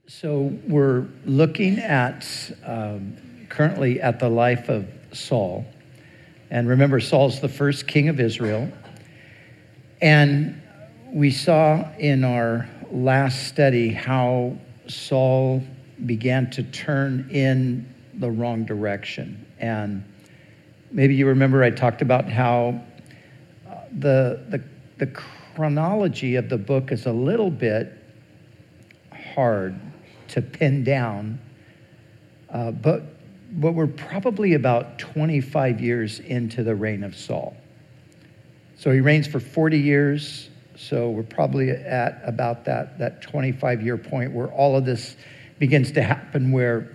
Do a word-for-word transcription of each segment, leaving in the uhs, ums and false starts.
So we're looking at um, currently at the life of Saul. And remember, Saul's the first king of Israel. And we saw in our last study how Saul began to turn in the wrong direction. And maybe you remember I talked about how the, the, the chronology of the book is a little bit hard to pin down, uh, but but we're probably about twenty-five years into the reign of Saul. So he reigns for forty years, so we're probably at about that, that twenty-five-year point where all of this begins to happen, where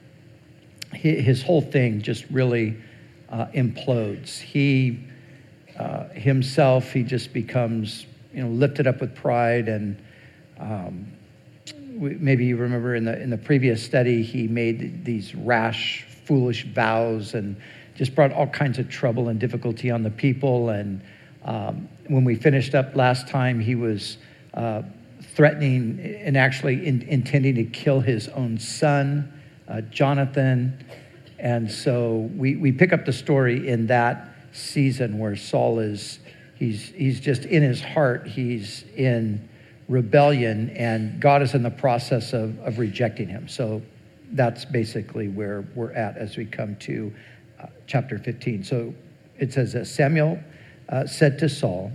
his whole thing just really uh, implodes. He uh, himself, he just becomes, you know, lifted up with pride, and um, maybe you remember in the in the previous study, he made these rash, foolish vows and just brought all kinds of trouble and difficulty on the people. And um, when we finished up last time, he was uh, threatening and actually in, intending to kill his own son, uh, Jonathan. And so we, we pick up the story in that season where Saul is, he's he's just in his heart, he's in rebellion, and God is in the process of, of rejecting him. So that's basically where we're at as we come to uh, chapter fifteen. So it says that Samuel uh, said to Saul,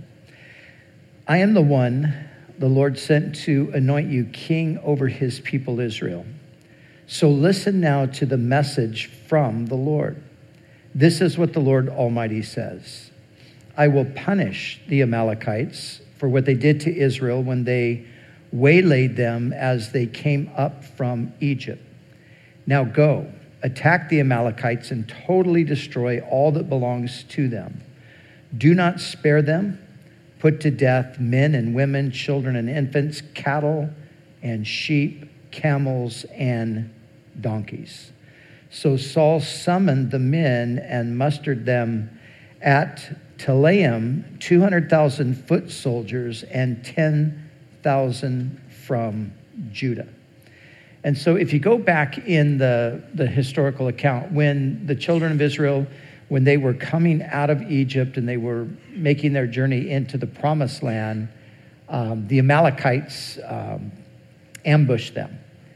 "I am the one the Lord sent to anoint you king over his people Israel. So listen now to the message from the Lord. This is what the Lord Almighty says. I will punish the Amalekites for what they did to Israel when they waylaid them as they came up from Egypt. Now go, attack the Amalekites and totally destroy all that belongs to them. Do not spare them. Put to death men and women, children and infants, cattle and sheep, camels and donkeys." So Saul summoned the men and mustered them at Telaim, two hundred thousand foot soldiers and ten thousand from Judah. And so if you go back in the, the historical account, when the children of Israel, when they were coming out of Egypt and they were making their journey into the promised land, um, the Amalekites um, ambushed them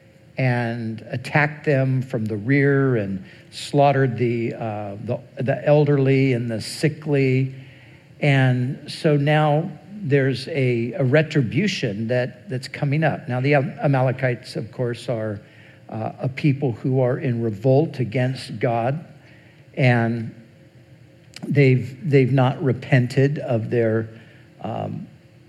and attacked them from the rear and slaughtered the, uh, the the elderly and the sickly. And so now there's a, a retribution that, that's coming up. Now the Amalekites, of course, are uh, a people who are in revolt against God, and they've they've not repented of their um,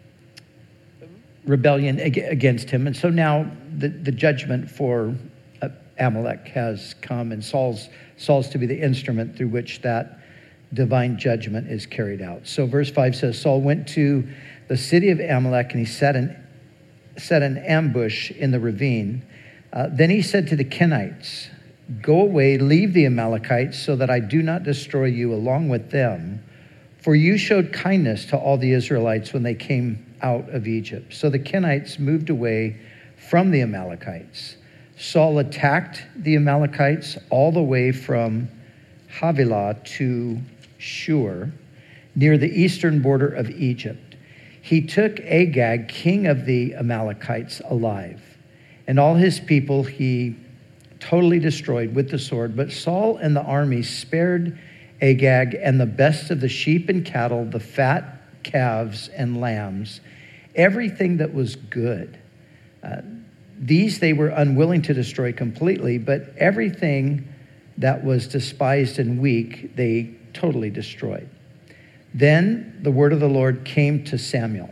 rebellion against him. And so now the, the judgment for Amalek has come, and Saul's Saul's to be the instrument through which that divine judgment is carried out. So verse five says, Saul went to the city of Amalek, and he set an, set an ambush in the ravine. Uh, then he said to the Kenites, "Go away, leave the Amalekites, so that I do not destroy you along with them. For you showed kindness to all the Israelites when they came out of Egypt." So the Kenites moved away from the Amalekites. Saul attacked the Amalekites all the way from Havilah to Shur, near the eastern border of Egypt. He took Agag, king of the Amalekites, alive, and all his people he totally destroyed with the sword. But Saul and the army spared Agag and the best of the sheep and cattle, the fat calves and lambs, everything that was good. Uh, these they were unwilling to destroy completely, but everything that was despised and weak, they totally destroyed. Then the word of the Lord came to Samuel.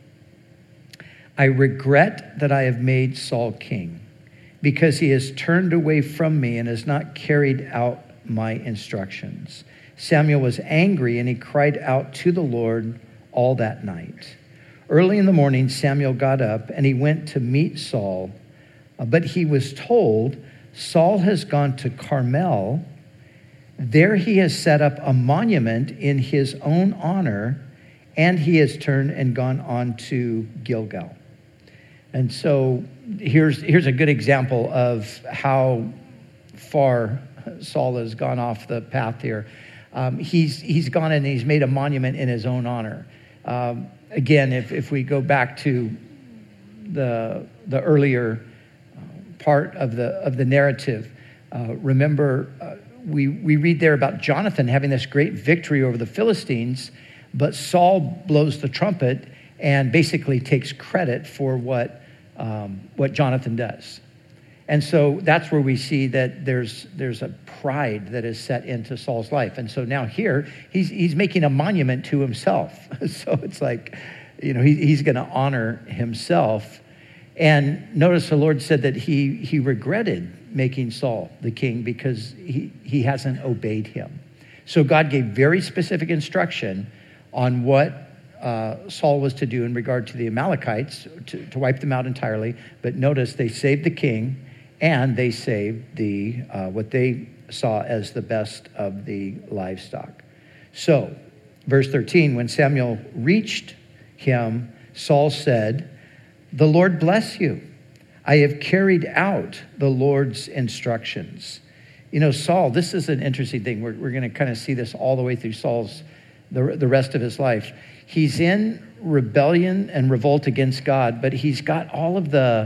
"I regret that I have made Saul king, because he has turned away from me and has not carried out my instructions." Samuel was angry, and he cried out to the Lord all that night. Early in the morning, Samuel got up, and he went to meet Saul. But he was told, "Saul has gone to Carmel. There he has set up a monument in his own honor, and he has turned and gone on to Gilgal." And so here's, here's a good example of how far Saul has gone off the path here. Um, he's, he's gone and he's made a monument in his own honor. Um, again, if, if we go back to the, the earlier part of the, of the narrative, uh, remember uh, we, we read there about Jonathan having this great victory over the Philistines, but Saul blows the trumpet and basically takes credit for what Um, what Jonathan does. And so that's where we see that there's there's a pride that is set into Saul's life. And so now here, he's he's making a monument to himself. So it's like, you know, he, he's going to honor himself. And notice the Lord said that he he regretted making Saul the king because he, he hasn't obeyed him. So God gave very specific instruction on what Uh, Saul was to do in regard to the Amalekites, to, to wipe them out entirely. But notice they saved the king, and they saved the uh, what they saw as the best of the livestock. So, verse thirteen, when Samuel reached him, Saul said, "The Lord bless you. I have carried out the Lord's instructions." You know, Saul, this is an interesting thing. We're, we're going to kind of see this all the way through Saul's, the, the rest of his life. He's in rebellion and revolt against God, but he's got all of the,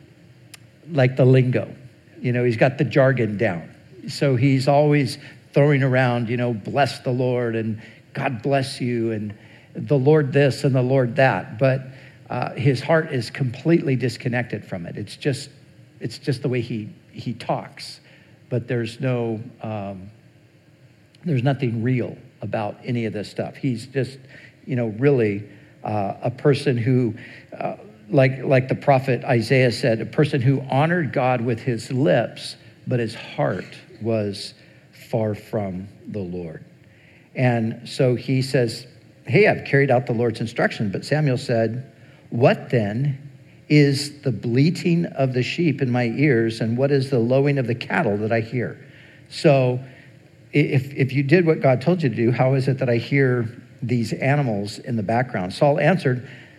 like the lingo. You know, he's got the jargon down. So he's always throwing around, you know, bless the Lord and God bless you and the Lord this and the Lord that. But uh, his heart is completely disconnected from it. It's just, it's just the way he, he talks. But there's no, um, there's nothing real about any of this stuff. He's just, you know, really uh, a person who, uh, like like the prophet Isaiah said, a person who honored God with his lips, but his heart was far from the Lord. And so he says, hey, I've carried out the Lord's instruction. But Samuel said, what then is the bleating of the sheep in my ears, and what is the lowing of the cattle that I hear? So if if you did what God told you to do, how is it that I hear these animals in the background? Saul answered,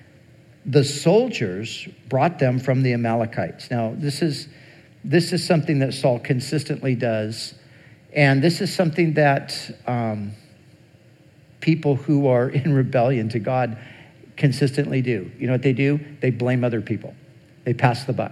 the soldiers brought them from the Amalekites. Now, this is this is something that Saul consistently does, and this is something that um, people who are in rebellion to God consistently do. You know what they do? They blame other people. They pass the buck.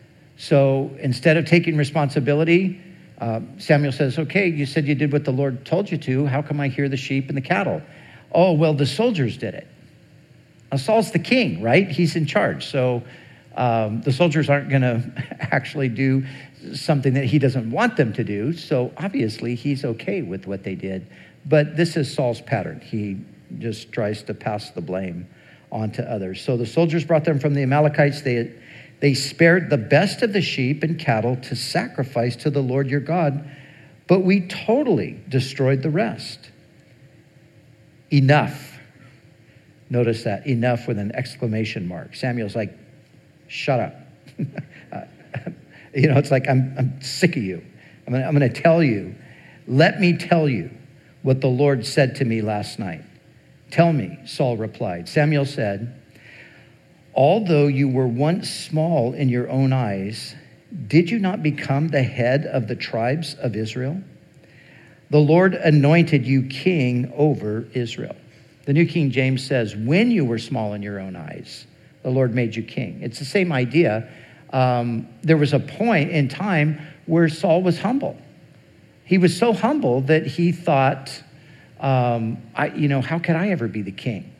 So instead of taking responsibility, uh, Samuel says, okay, you said you did what the Lord told you to. How come I hear the sheep and the cattle? Oh, well, the soldiers did it. Now, Saul's the king, right? He's in charge. So um, the soldiers aren't going to actually do something that he doesn't want them to do. So obviously he's okay with what they did. But this is Saul's pattern. He just tries to pass the blame on to others. So the soldiers brought them from the Amalekites. They, they spared the best of the sheep and cattle to sacrifice to the Lord your God, but we totally destroyed the rest. Enough. Notice that, enough with an exclamation mark. Samuel's like, shut up. uh, you know, it's like, I'm, I'm sick of you. I'm gonna, I'm gonna tell you. Let me tell you what the Lord said to me last night. Tell me, Saul replied. Samuel said, although you were once small in your own eyes, did you not become the head of the tribes of Israel? The Lord anointed you king over Israel. The New King James says, when you were small in your own eyes, the Lord made you king. It's the same idea. Um, there was a point in time where Saul was humble. He was so humble that he thought, um, I, you know, how could I ever be the king?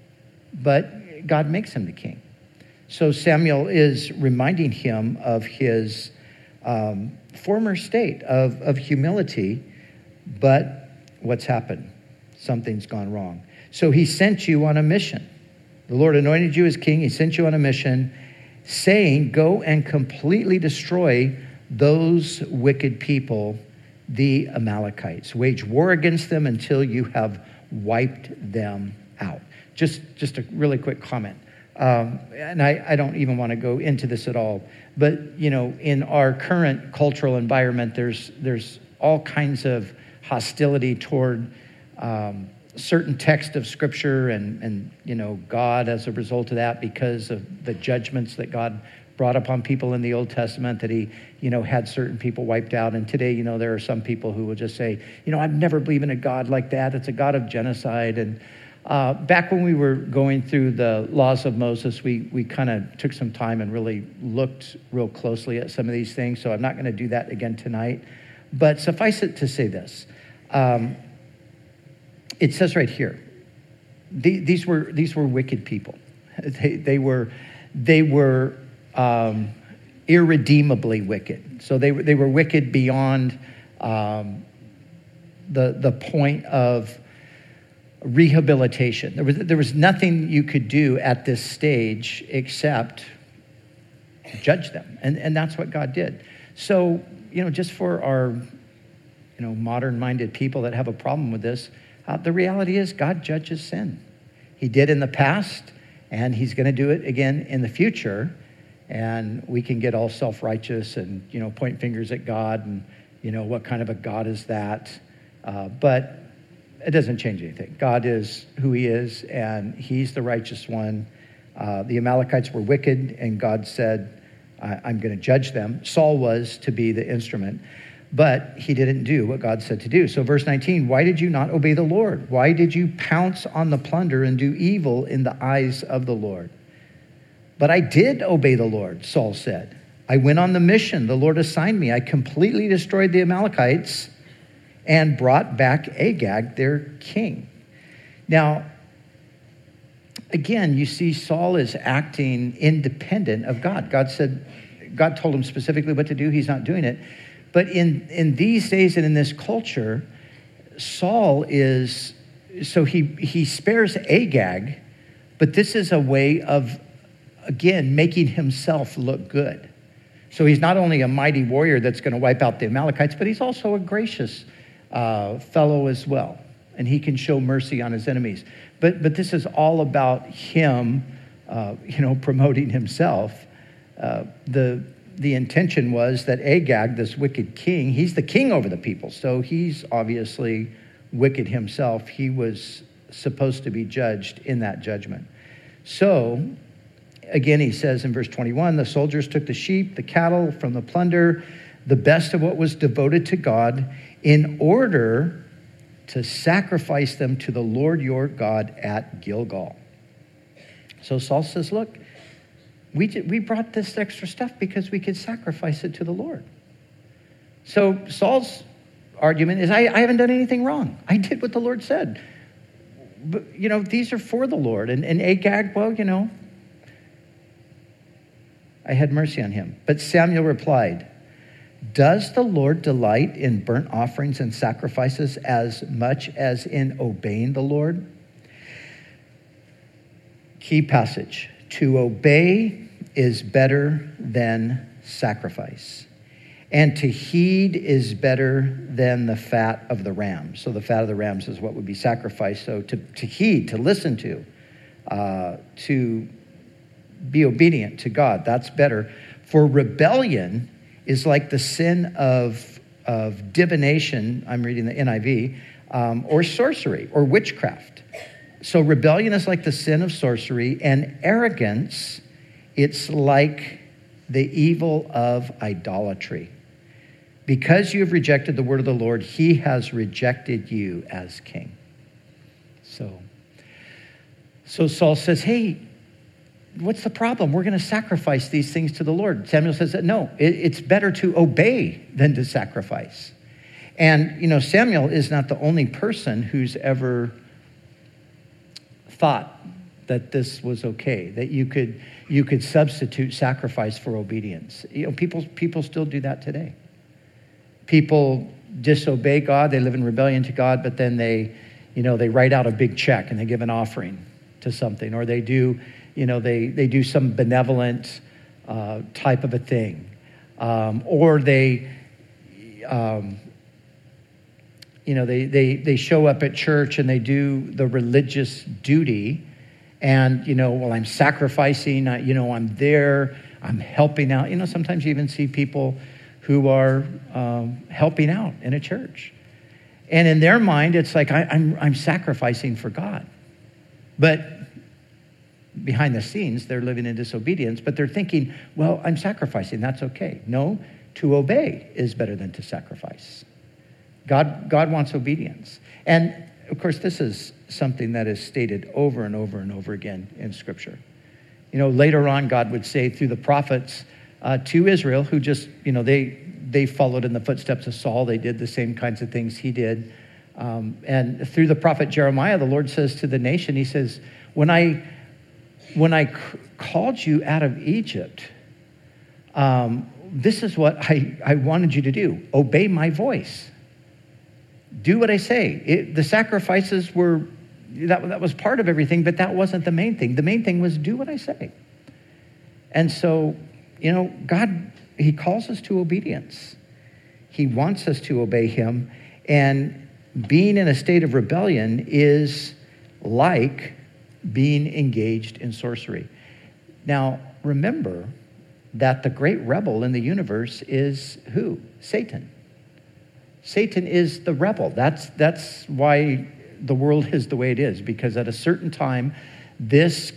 But God makes him the king. So Samuel is reminding him of his um, former state of, of humility. But what's happened? Something's gone wrong. So he sent you on a mission. The Lord anointed you as king. He sent you on a mission saying, go and completely destroy those wicked people, the Amalekites. Wage war against them until you have wiped them out. Just, just a really quick comment. Um, and I, I don't even want to go into this at all. But, you know, in our current cultural environment, there's there's all kinds of hostility toward um, certain text of Scripture and, and, you know, God as a result of that, because of the judgments that God brought upon people in the Old Testament, that he, you know, had certain people wiped out. And today, you know, there are some people who will just say, you know, I've never believed in a God like that. It's a God of genocide. And uh, back when we were going through the laws of Moses, we we kind of took some time and really looked real closely at some of these things. So I'm not going to do that again tonight. But suffice it to say this. Um, It says right here, these were these were wicked people. They they were they were um, irredeemably wicked. So they were they were wicked beyond um, the the point of rehabilitation. There was there was nothing you could do at this stage except judge them, and and that's what God did. So you know, just for our you know modern-minded people that have a problem with this. Uh, the reality is God judges sin. He did in the past, and he's going to do it again in the future. And we can get all self-righteous and, you know, point fingers at God and, you know, what kind of a God is that? Uh, but it doesn't change anything. God is who he is, and he's the righteous one. Uh, the Amalekites were wicked, and God said, I- I'm going to judge them. Saul was to be the instrument. But he didn't do what God said to do. So verse nineteen, why did you not obey the Lord? Why did you pounce on the plunder and do evil in the eyes of the Lord? But I did obey the Lord, Saul said. I went on the mission the Lord assigned me. I completely destroyed the Amalekites and brought back Agag, their king. Now, again, you see Saul is acting independent of God. God said, God told him specifically what to do. He's not doing it. But in, in these days and in this culture, Saul is, so he, he spares Agag, but this is a way of, again, making himself look good. So he's not only a mighty warrior that's going to wipe out the Amalekites, but he's also a gracious uh, fellow as well. And he can show mercy on his enemies. But, but this is all about him, uh, you know, promoting himself. Uh, the... The intention was that Agag, this wicked king, he's the king over the people. So he's obviously wicked himself. He was supposed to be judged in that judgment. So, again, he says in verse twenty-one, the soldiers took the sheep, the cattle from the plunder, the best of what was devoted to God, in order to sacrifice them to the Lord your God at Gilgal. So Saul says, look, We we brought this extra stuff because we could sacrifice it to the Lord. So Saul's argument is, I, I haven't done anything wrong. I did what the Lord said. But, you know, these are for the Lord. And, and Agag, well, you know, I had mercy on him. But Samuel replied, does the Lord delight in burnt offerings and sacrifices as much as in obeying the Lord? Key passage. To obey is better than sacrifice, and to heed is better than the fat of the rams. So the fat of the rams is what would be sacrificed. So to, to heed, to listen to, uh, to be obedient to God, that's better. For rebellion is like the sin of, of divination, I'm reading the N I V, um, or sorcery, or witchcraft. So rebellion is like the sin of sorcery, and arrogance, it's like the evil of idolatry. Because you have rejected the word of the Lord, he has rejected you as king. So, so Saul says, hey, what's the problem? We're going to sacrifice these things to the Lord. Samuel says that no, it, it's better to obey than to sacrifice. And, you know, Samuel is not the only person who's ever thought that this was okay, that you could you could substitute sacrifice for obedience. You know, people people still do that today. People disobey God, they live in rebellion to God, but then they, you know, they write out a big check and they give an offering to something, or they do, you know, they they do some benevolent uh, type of a thing, um, or they. Um, You know, they, they they show up at church and they do the religious duty and, you know, well, I'm sacrificing, I, you know, I'm there, I'm helping out. You know, sometimes you even see people who are um, helping out in a church. And in their mind, it's like, I, I'm, I'm sacrificing for God. But behind the scenes, they're living in disobedience, but they're thinking, well, I'm sacrificing, that's okay. No, to obey is better than to sacrifice. God, God wants obedience. And of course, this is something that is stated over and over and over again in Scripture. You know, later on, God would say through the prophets uh, to Israel, who just, you know, they they followed in the footsteps of Saul. They did the same kinds of things he did. Um, and through the prophet Jeremiah, the Lord says to the nation, he says, when I when I c- called you out of Egypt, um, this is what I, I wanted you to do. Obey my voice. Do what I say. It, the sacrifices were, that, that was part of everything, but that wasn't the main thing. The main thing was do what I say. And so, you know, God, he calls us to obedience. He wants us to obey him. And being in a state of rebellion is like being engaged in sorcery. Now, remember that the great rebel in the universe is who? Satan. Satan is the rebel. That's, that's why the world is the way it is, because at a certain time, this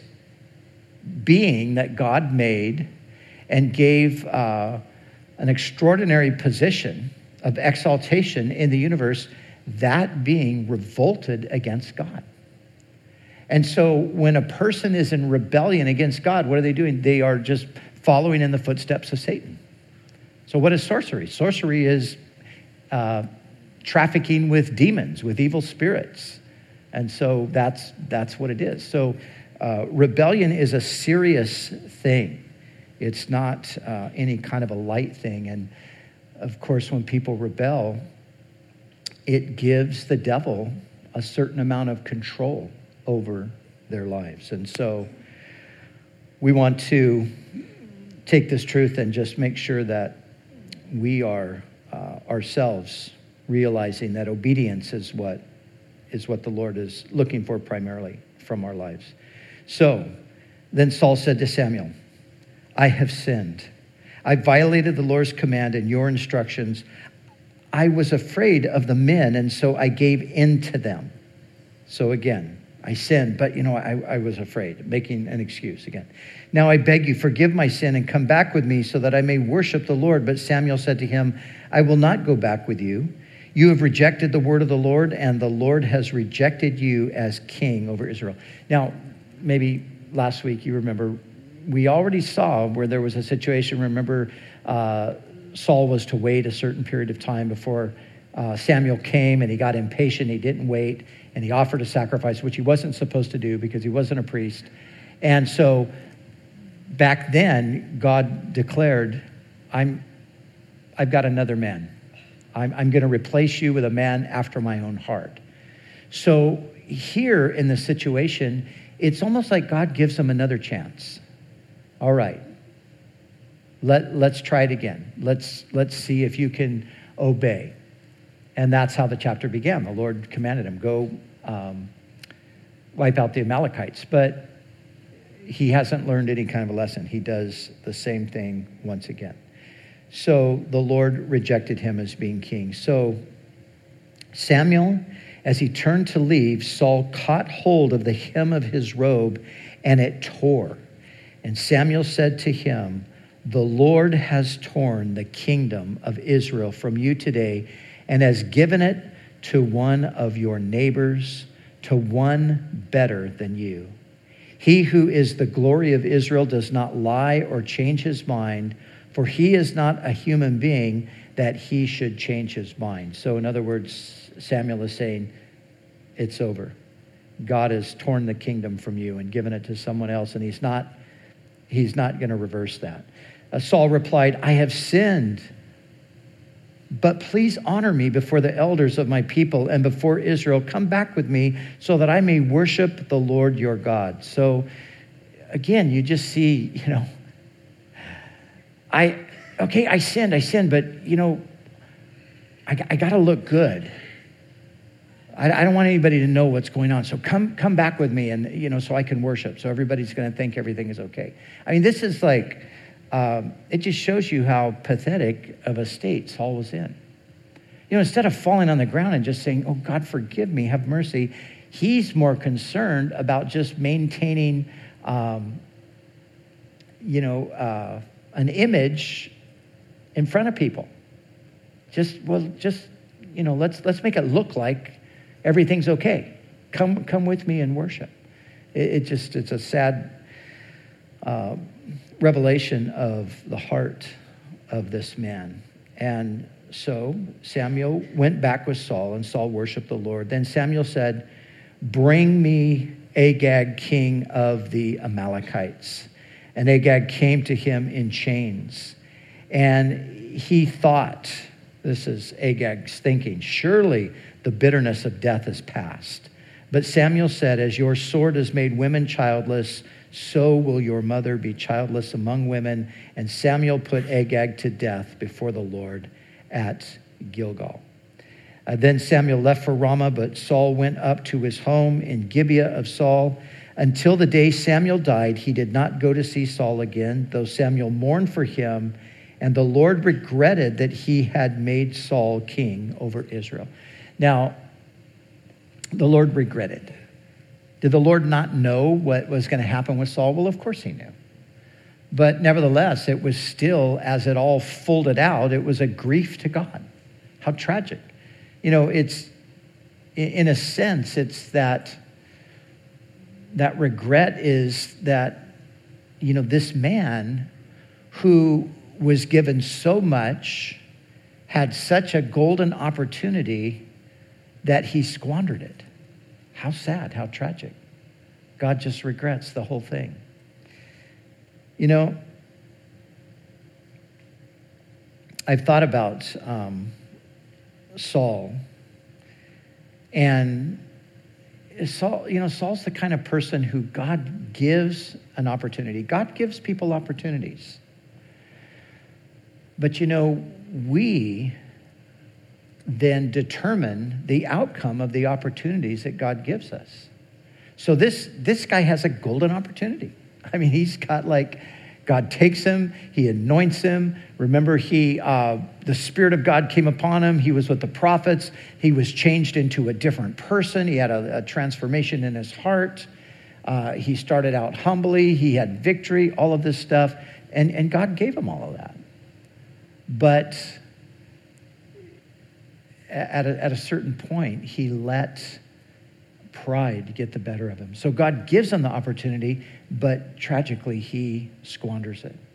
being that God made and gave uh, an extraordinary position of exaltation in the universe, that being revolted against God. And so when a person is in rebellion against God, what are they doing? They are just following in the footsteps of Satan. So what is sorcery? Sorcery is uh, trafficking with demons, with evil spirits. And so that's that's what it is. So uh, rebellion is a serious thing. It's not uh, any kind of a light thing. And of course, when people rebel, it gives the devil a certain amount of control over their lives. And so we want to take this truth and just make sure that we are uh, ourselves realizing that obedience is what is what the Lord is looking for primarily from our lives. So then Saul said to Samuel, I have sinned. I violated the Lord's command and your instructions. I was afraid of the men, and so I gave in to them. So again, I sinned, but, you know, I, I was afraid, making an excuse again. Now I beg you, forgive my sin and come back with me so that I may worship the Lord. But Samuel said to him, I will not go back with you. You have rejected the word of the Lord, and the Lord has rejected you as king over Israel. Now, maybe last week you remember, we already saw where there was a situation. Remember, uh, Saul was to wait a certain period of time before uh, Samuel came, and he got impatient. He didn't wait, and he offered a sacrifice, which he wasn't supposed to do because he wasn't a priest. And so back then, God declared, I'm, I've got another man. I'm, I'm going to replace you with a man after my own heart. So here in the situation, it's almost like God gives him another chance. All right, let, let's try it again. Let's, let's see if you can obey. And that's how the chapter began. The Lord commanded him, go um, wipe out the Amalekites. But he hasn't learned any kind of a lesson. He does the same thing once again. So the Lord rejected him as being king. So Samuel, as he turned to leave, Saul caught hold of the hem of his robe, and it tore. And Samuel said to him, the Lord has torn the kingdom of Israel from you today and has given it to one of your neighbors, to one better than you. He who is the glory of Israel does not lie or change his mind, for he is not a human being that he should change his mind. So in other words, Samuel is saying, it's over. God has torn the kingdom from you and given it to someone else, and he's not, he's not going to reverse that. Uh, Saul replied, I have sinned, but please honor me before the elders of my people and before Israel. Come back with me so that I may worship the Lord your God. So again, you just see, you know, I, okay, I sinned, I sinned, but, you know, I, I got to look good. I, I don't want anybody to know what's going on. So come come back with me, and, you know, so I can worship. So everybody's going to think everything is okay. I mean, this is like, um, it just shows you how pathetic of a state Saul was in. You know, instead of falling on the ground and just saying, oh, God, forgive me, have mercy, he's more concerned about just maintaining, um, you know, uh, an image in front of people. Just, well, just, you know, let's let's make it look like everything's okay. Come come with me and worship. It, it just, it's a sad uh, revelation of the heart of this man. And so Samuel went back with Saul, and Saul worshiped the Lord. Then Samuel said, bring me Agag, king of the Amalekites. And Agag came to him in chains. And he thought, this is Agag's thinking, surely the bitterness of death is past. But Samuel said, as your sword has made women childless, so will your mother be childless among women. And Samuel put Agag to death before the Lord at Gilgal. Uh, then Samuel left for Ramah, but Saul went up to his home in Gibeah of Saul. Until the day Samuel died, he did not go to see Saul again, though Samuel mourned for him, and the Lord regretted that he had made Saul king over Israel. Now, the Lord regretted. Did the Lord not know what was going to happen with Saul? Well, of course he knew. But nevertheless, it was still, as it all folded out, it was a grief to God. How tragic. You know, it's, in a sense, it's that, that regret is that, you know, this man who was given so much, had such a golden opportunity that he squandered it. How sad, how tragic. God just regrets the whole thing. You know, I've thought about um, Saul, and Saul, you know, Saul's the kind of person who God gives an opportunity. God gives people opportunities. But, you know, we then determine the outcome of the opportunities that God gives us. So this, this guy has a golden opportunity. I mean, he's got like, God takes him, he anoints him. Remember, he, uh, the Spirit of God came upon him. He was with the prophets. He was changed into a different person. He had a, a transformation in his heart. Uh, he started out humbly. He had victory, all of this stuff. And, and God gave him all of that. But at a, at a certain point, he let pride get the better of him. So God gives him the opportunity, but tragically, he squanders it.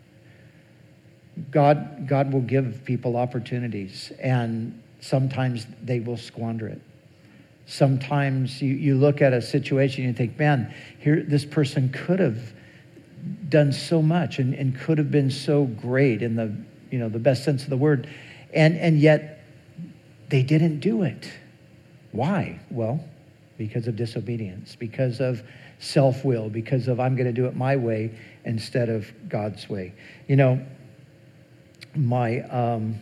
God, God will give people opportunities, and sometimes they will squander it. Sometimes you, you look at a situation and you think, man, here this person could have done so much and, and could have been so great in the, you know, the best sense of the word, and and yet they didn't do it. Why? Well, because of disobedience, because of self-will, because of I'm going to do it my way instead of God's way. You know, my um,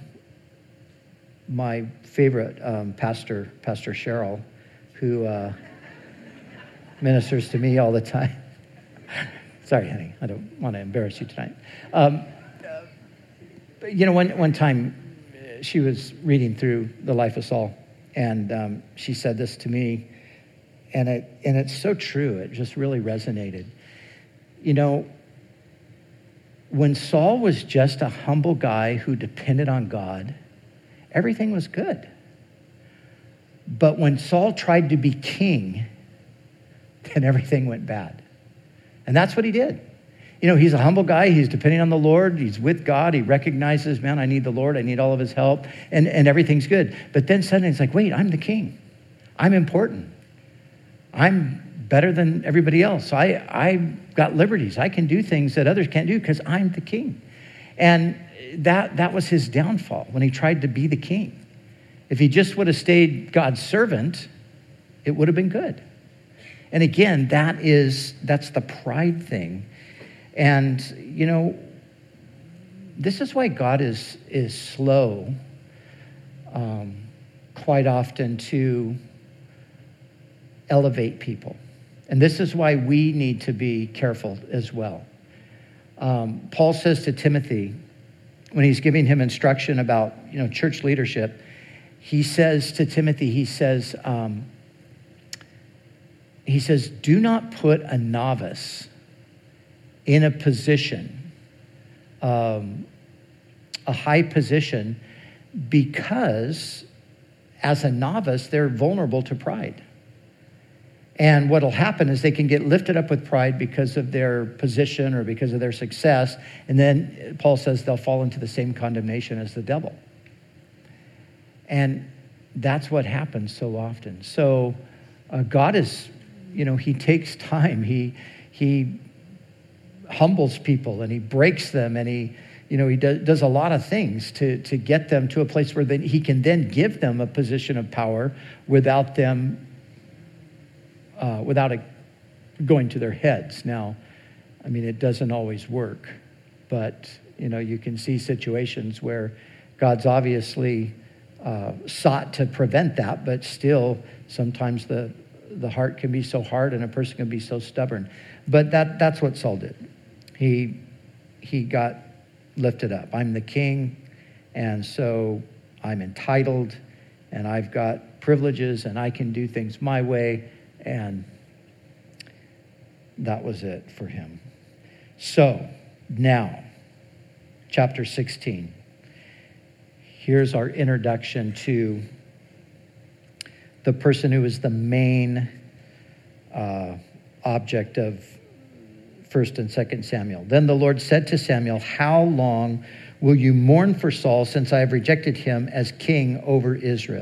my favorite um, pastor, Pastor Cheryl, who uh, ministers to me all the time. Sorry, honey, I don't want to embarrass you tonight. Um, you know, one one time she was reading through the life of Saul, and um, she said this to me. And it and it's so true. It just really resonated. You know, when Saul was just a humble guy who depended on God, everything was good. But when Saul tried to be king, then everything went bad. And that's what he did. You know, he's a humble guy. He's depending on the Lord. He's with God. He recognizes, man, I need the Lord. I need all of his help. And, and everything's good. But then suddenly it's like, wait, I'm the king. I'm important. I'm better than everybody else. I, I've got liberties. I can do things that others can't do because I'm the king. And that, that was his downfall when he tried to be the king. If he just would have stayed God's servant, it would have been good. And again, that is, that's the pride thing. And, you know, this is why God is, is slow um, quite often to elevate people. And this is why we need to be careful as well. Um, Paul says to Timothy, when he's giving him instruction about, you know, church leadership, he says to Timothy, he says, um, he says, do not put a novice in a position, um, a high position, because as a novice, they're vulnerable to pride. And what will happen is they can get lifted up with pride because of their position or because of their success. And then Paul says they'll fall into the same condemnation as the devil. And that's what happens so often. So uh, God is, you know, he takes time. He, he humbles people and he breaks them, and he, you know, he does, does a lot of things to, to get them to a place where then he can then give them a position of power without them Uh, without it going to their heads. Now, I mean, it doesn't always work, but, you know, you can see situations where God's obviously uh, sought to prevent that, but still sometimes the the heart can be so hard and a person can be so stubborn. But that that's what Saul did. He he got lifted up. I'm the king, and so I'm entitled, and I've got privileges, and I can do things my way. And that was it for him. So now, chapter sixteen. Here's our introduction to the person who is the main uh, object of First and Second Samuel. Then the Lord said to Samuel, how long will you mourn for Saul, since I have rejected him as king over Israel?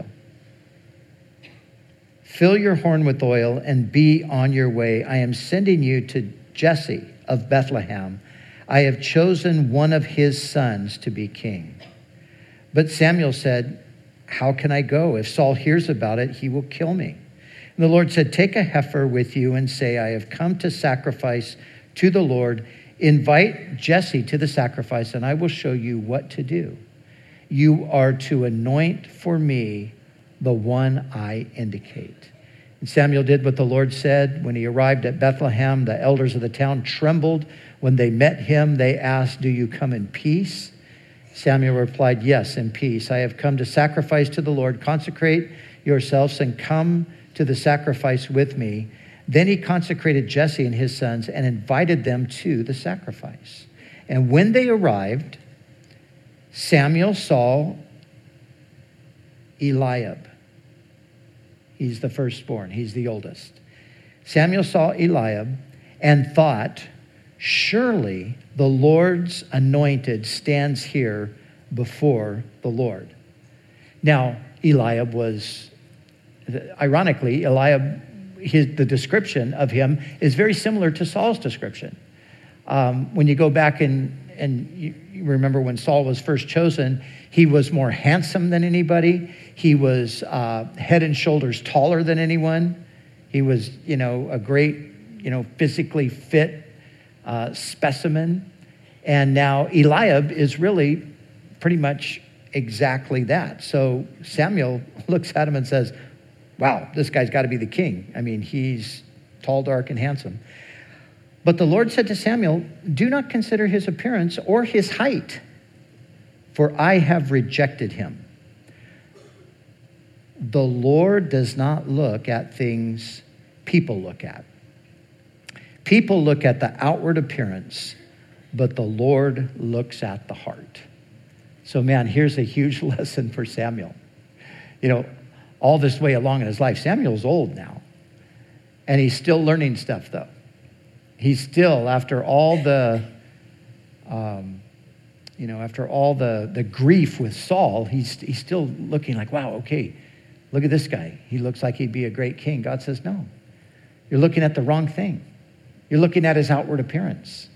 Fill your horn with oil and be on your way. I am sending you to Jesse of Bethlehem. I have chosen one of his sons to be king. But Samuel said, how can I go? If Saul hears about it, he will kill me. And the Lord said, take a heifer with you and say, I have come to sacrifice to the Lord. Invite Jesse to the sacrifice, and I will show you what to do. You are to anoint for me the one I indicate. And Samuel did what the Lord said. When he arrived at Bethlehem, the elders of the town trembled. When they met him, they asked, do you come in peace? Samuel replied, yes, in peace. I have come to sacrifice to the Lord. Consecrate yourselves and come to the sacrifice with me. Then he consecrated Jesse and his sons and invited them to the sacrifice. And when they arrived, Samuel saw Eliab. He's the firstborn. He's the oldest. Samuel saw Eliab and thought, surely the Lord's anointed stands here before the Lord. Now, Eliab was, ironically, Eliab, his, the description of him is very similar to Saul's description. Um, when you go back and, and you, you remember when Saul was first chosen, he was more handsome than anybody. He was uh, head and shoulders taller than anyone. He was, you know, a great, you know, physically fit uh, specimen. And now Eliab is really pretty much exactly that. So Samuel looks at him and says, wow, this guy's got to be the king. I mean, he's tall, dark, and handsome. But the Lord said to Samuel, do not consider his appearance or his height, for I have rejected him. The Lord does not look at things people look at. People look at the outward appearance, but the Lord looks at the heart. So, man, here's a huge lesson for Samuel. You know, all this way along in his life, Samuel's old now, and he's still learning stuff, though. He's still, after all the, um, you know, after all the, the grief with Saul, he's he's still looking like, wow, okay, look at this guy. He looks like he'd be a great king. God says, no, you're looking at the wrong thing. You're looking at his outward appearance.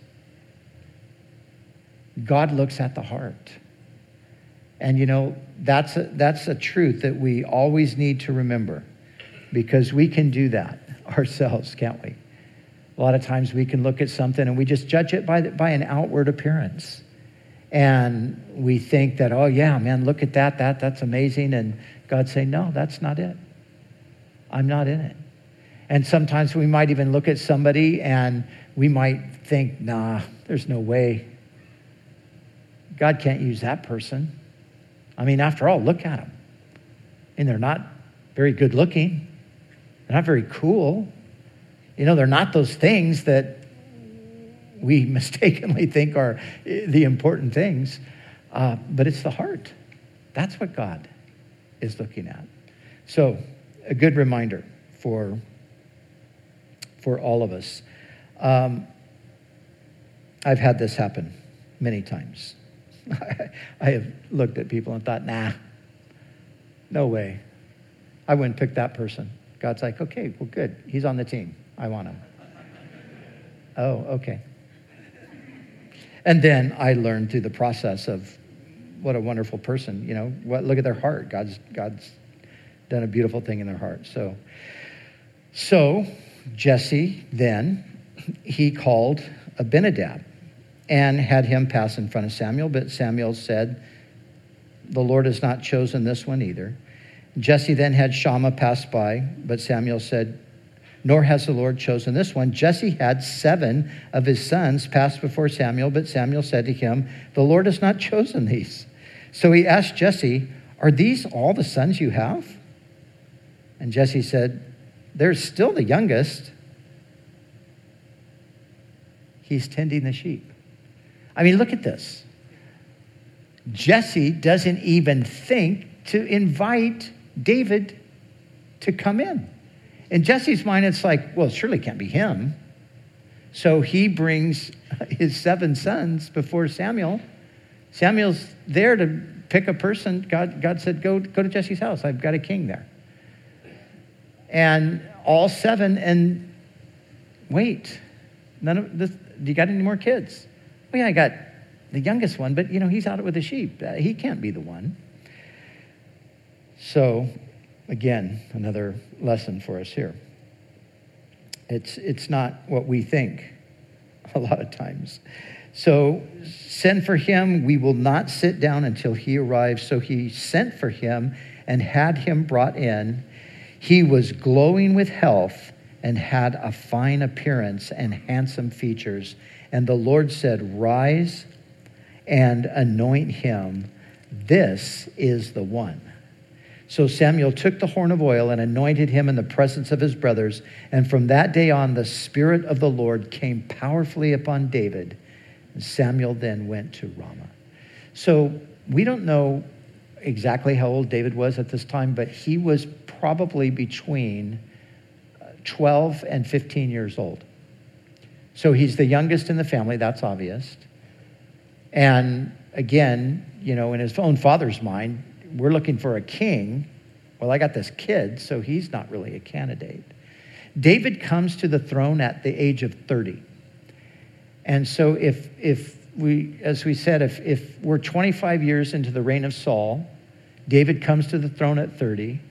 God looks at the heart. And, you know, that's a, that's a truth that we always need to remember, because we can do that ourselves, can't we? A lot of times we can look at something and we just judge it by, the, by an outward appearance. And we think that, oh, yeah, man, look at that, that, that's amazing. And God's saying, no, that's not it. I'm not in it. And sometimes we might even look at somebody and we might think, nah, there's no way. God can't use that person. I mean, after all, look at him. mean, they're not very good looking. They're not very cool. You know, they're not those things that we mistakenly think are the important things. Uh, but it's the heart. That's what God is looking at. So, a good reminder for, for all of us. Um, I've had this happen many times. I have looked at people and thought, nah, no way. I wouldn't pick that person. God's like, okay, well, good. He's on the team. I want him. Oh, okay. And then I learned through the process of what a wonderful person, you know, what, look at their heart. God's, God's done a beautiful thing in their heart. So, so Jesse then, he called Abinadab and had him pass in front of Samuel. But Samuel said, the Lord has not chosen this one either. Jesse then had Shammah pass by, but Samuel said, nor has the Lord chosen this one. Jesse had seven of his sons pass before Samuel, but Samuel said to him, the Lord has not chosen these. So he asked Jesse, are these all the sons you have? And Jesse said, they're still the youngest. He's tending the sheep. I mean, look at this. Jesse doesn't even think to invite David to come in. In Jesse's mind, it's like, well, it surely can't be him. So he brings his seven sons before Samuel. Samuel's there to pick a person. God, God said, go, go to Jesse's house. I've got a king there. And all seven, and wait, none of this, do you got any more kids? Well, yeah, I got the youngest one, but, you know, he's out with the sheep. Uh, he can't be the one. So, again, another lesson for us here. It's, it's not what we think a lot of times. So, send for him. We will not sit down until he arrives. So he sent for him and had him brought in. He was glowing with health and had a fine appearance and handsome features. And the Lord said, rise and anoint him. This is the one. So Samuel took the horn of oil and anointed him in the presence of his brothers. And from that day on, the Spirit of the Lord came powerfully upon David. And Samuel then went to Ramah. So we don't know exactly how old David was at this time, but he was probably between twelve and fifteen years old. So he's the youngest in the family, that's obvious. And again, you know, in his own father's mind, we're looking for a king. Well, I got this kid, so he's not really a candidate. David comes to the throne at the age of thirty. And so if if we, as we said, if, if we're twenty-five years into the reign of Saul, David comes to the throne at thirty.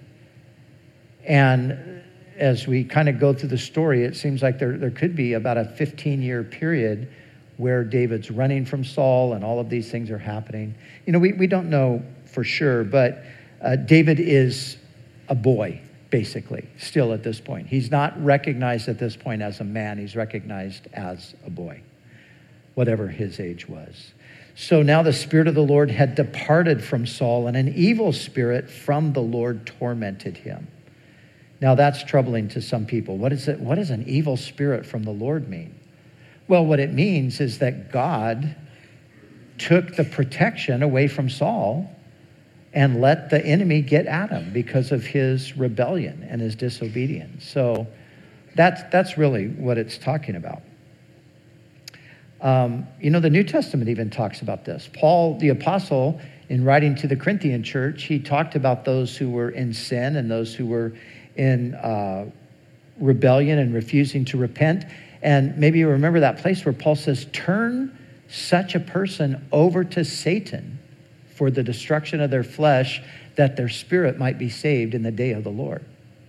And as we kind of go through the story, it seems like there, there could be about a fifteen-year period where David's running from Saul and all of these things are happening. You know, we, we don't know for sure, but uh, David is a boy, basically, still at this point. He's not recognized at this point as a man. He's recognized as a boy, whatever his age was. So now the Spirit of the Lord had departed from Saul, and an evil spirit from the Lord tormented him. Now that's troubling to some people. What is it? What does an evil spirit from the Lord mean? Well, what it means is that God took the protection away from Saul and let the enemy get at him because of his rebellion and his disobedience. So that's, that's really what it's talking about. Um, you know, the New Testament even talks about this. Paul, the apostle, in writing to the Corinthian church, he talked about those who were in sin and those who were in uh, rebellion and refusing to repent. And maybe you remember that place where Paul says, turn such a person over to Satan for the destruction of their flesh, that their spirit might be saved in the day of the Lord.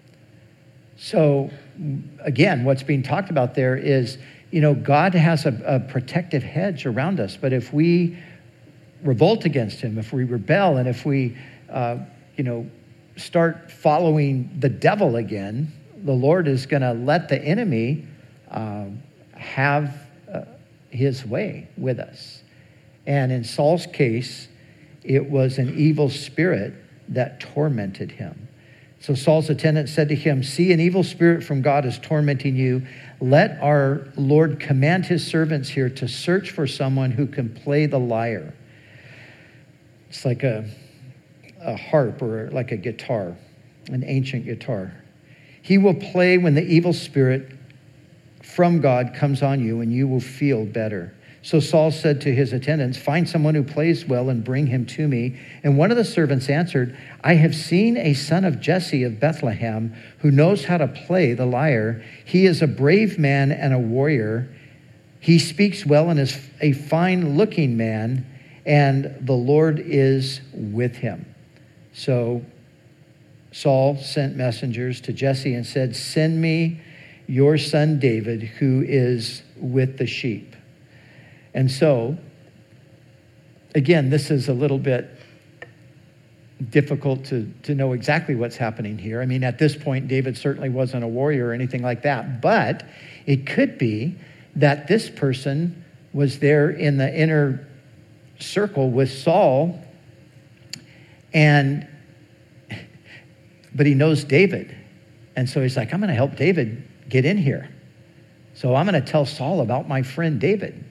So again, what's being talked about there is, you know, God has a, a protective hedge around us, but if we revolt against him, if we rebel, and if we, uh, you know, start following the devil again, the Lord is going to let the enemy uh, have uh, his way with us. And in Saul's case, it was an evil spirit that tormented him. So Saul's attendant said to him, "See, an evil spirit from God is tormenting you. Let our Lord command his servants here to search for someone who can play the lyre." It's like a, a harp or like a guitar, an ancient guitar. "He will play when the evil spirit from God comes on you, and you will feel better." So Saul said to his attendants, "Find someone who plays well and bring him to me." And one of the servants answered, "I have seen a son of Jesse of Bethlehem who knows how to play the lyre. He is a brave man and a warrior. He speaks well and is a fine-looking man, and the Lord is with him." So Saul sent messengers to Jesse and said, "Send me your son David, who is with the sheep." And so, again, this is a little bit difficult to, to know exactly what's happening here. I mean, at this point, David certainly wasn't a warrior or anything like that, but it could be that this person was there in the inner circle with Saul, and but he knows David. And so he's like, "I'm going to help David get in here. So I'm going to tell Saul about my friend David.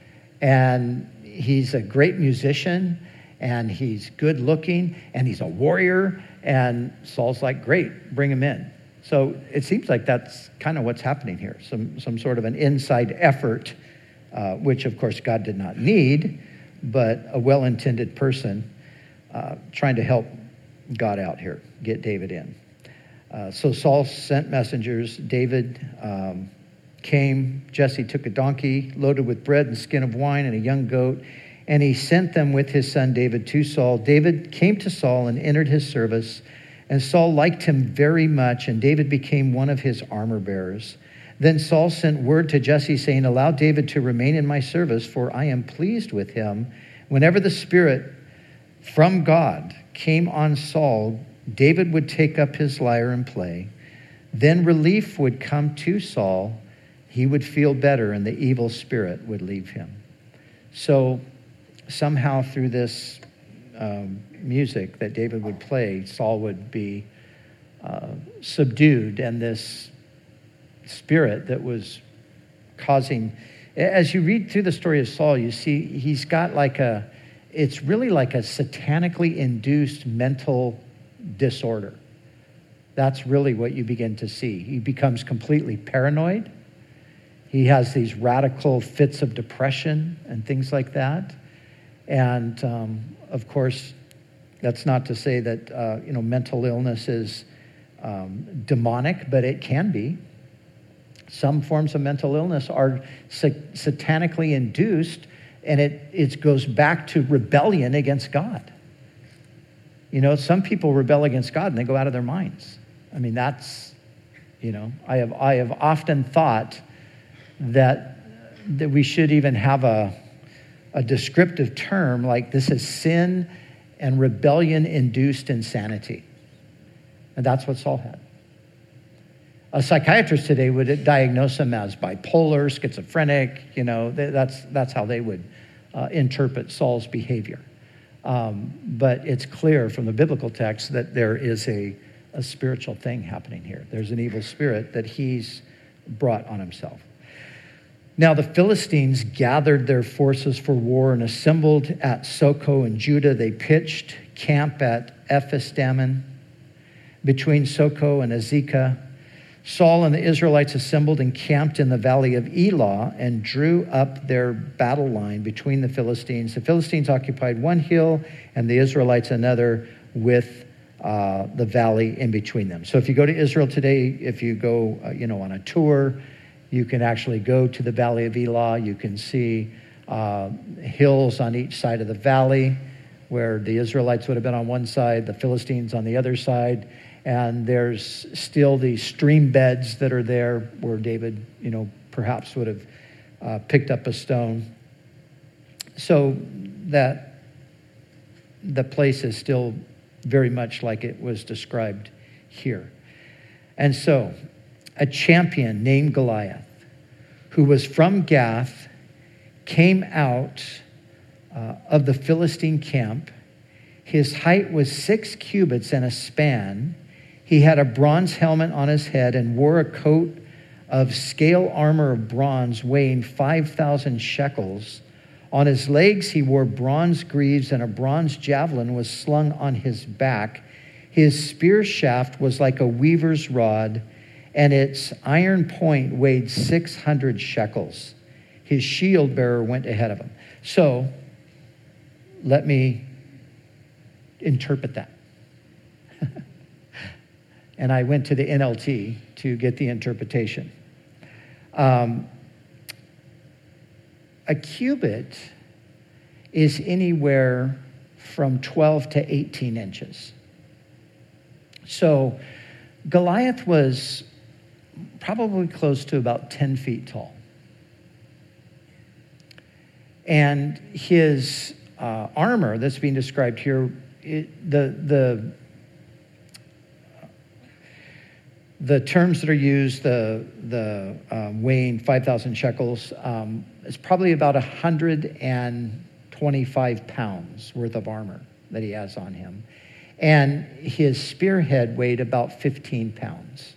And he's a great musician, and he's good looking, and he's a warrior." And Saul's like, "Great, bring him in." So it seems like that's kind of what's happening here. Some, some sort of an inside effort, uh, which of course God did not need, but a well-intended person uh, trying to help God out here, get David in. Uh, so Saul sent messengers. David um, came. Jesse took a donkey loaded with bread and skin of wine and a young goat, and he sent them with his son David to Saul. David came to Saul and entered his service, and Saul liked him very much, and David became one of his armor bearers. Then Saul sent word to Jesse, saying, "Allow David to remain in my service, for I am pleased with him." Whenever the Spirit from God came on Saul, David would take up his lyre and play. Then relief would come to Saul. He would feel better, and the evil spirit would leave him. So somehow through this um, music that David would play, Saul would be uh, subdued, and this spirit that was causing... As you read through the story of Saul, you see he's got like a... It's really like a satanically induced mental disorder. That's really what you begin to see. He becomes completely paranoid. He has these radical fits of depression and things like that. And um, of course, that's not to say that uh, you know mental illness is um, demonic, but it can be. Some forms of mental illness are sa- satanically induced, and it, it goes back to rebellion against God. You know, some people rebel against God and they go out of their minds. I mean, that's, you know, I have I have often thought that that we should even have a a descriptive term like this is sin and rebellion-induced insanity. And that's what Saul had. A psychiatrist today would diagnose him as bipolar, schizophrenic, you know, that's that's how they would uh, interpret Saul's behavior. Um, but it's clear from the biblical text that there is a, a spiritual thing happening here. There's an evil spirit that he's brought on himself. Now the Philistines gathered their forces for war and assembled at Soko in Judah. They pitched camp at Ephes-dammim between Soko and Azekah. Saul and the Israelites assembled and camped in the valley of Elah and drew up their battle line between the Philistines. The Philistines occupied one hill and the Israelites another, with uh, the valley in between them. So if you go to Israel today, if you go uh, you know, on a tour, you can actually go to the valley of Elah. You can see uh, hills on each side of the valley where the Israelites would have been on one side, the Philistines on the other side. And there's still these stream beds that are there where David, you know, perhaps would have uh, picked up a stone. So that the place is still very much like it was described here. And so a champion named Goliath, who was from Gath, came out uh, of the Philistine camp. His height was six cubits and a span. He had a bronze helmet on his head and wore a coat of scale armor of bronze weighing five thousand shekels. On his legs he wore bronze greaves, and a bronze javelin was slung on his back. His spear shaft was like a weaver's rod, and its iron point weighed six hundred shekels. His shield bearer went ahead of him. So, let me interpret that. And I went to the N L T to get the interpretation. Um, a cubit is anywhere from twelve to eighteen inches. So Goliath was probably close to about ten feet tall. And his uh, armor that's being described here, it, the the the terms that are used, the the um, weighing five thousand shekels, um, is probably about one hundred twenty-five pounds worth of armor that he has on him. And his spearhead weighed about fifteen pounds.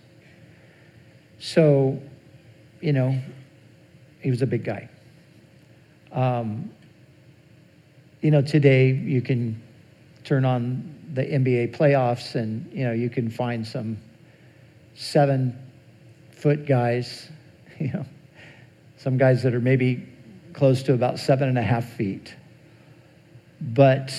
So, you know, he was a big guy. Um, you know, today you can turn on the N B A playoffs and, you know, you can find some seven-foot guys, you know, some guys that are maybe close to about seven and a half feet. But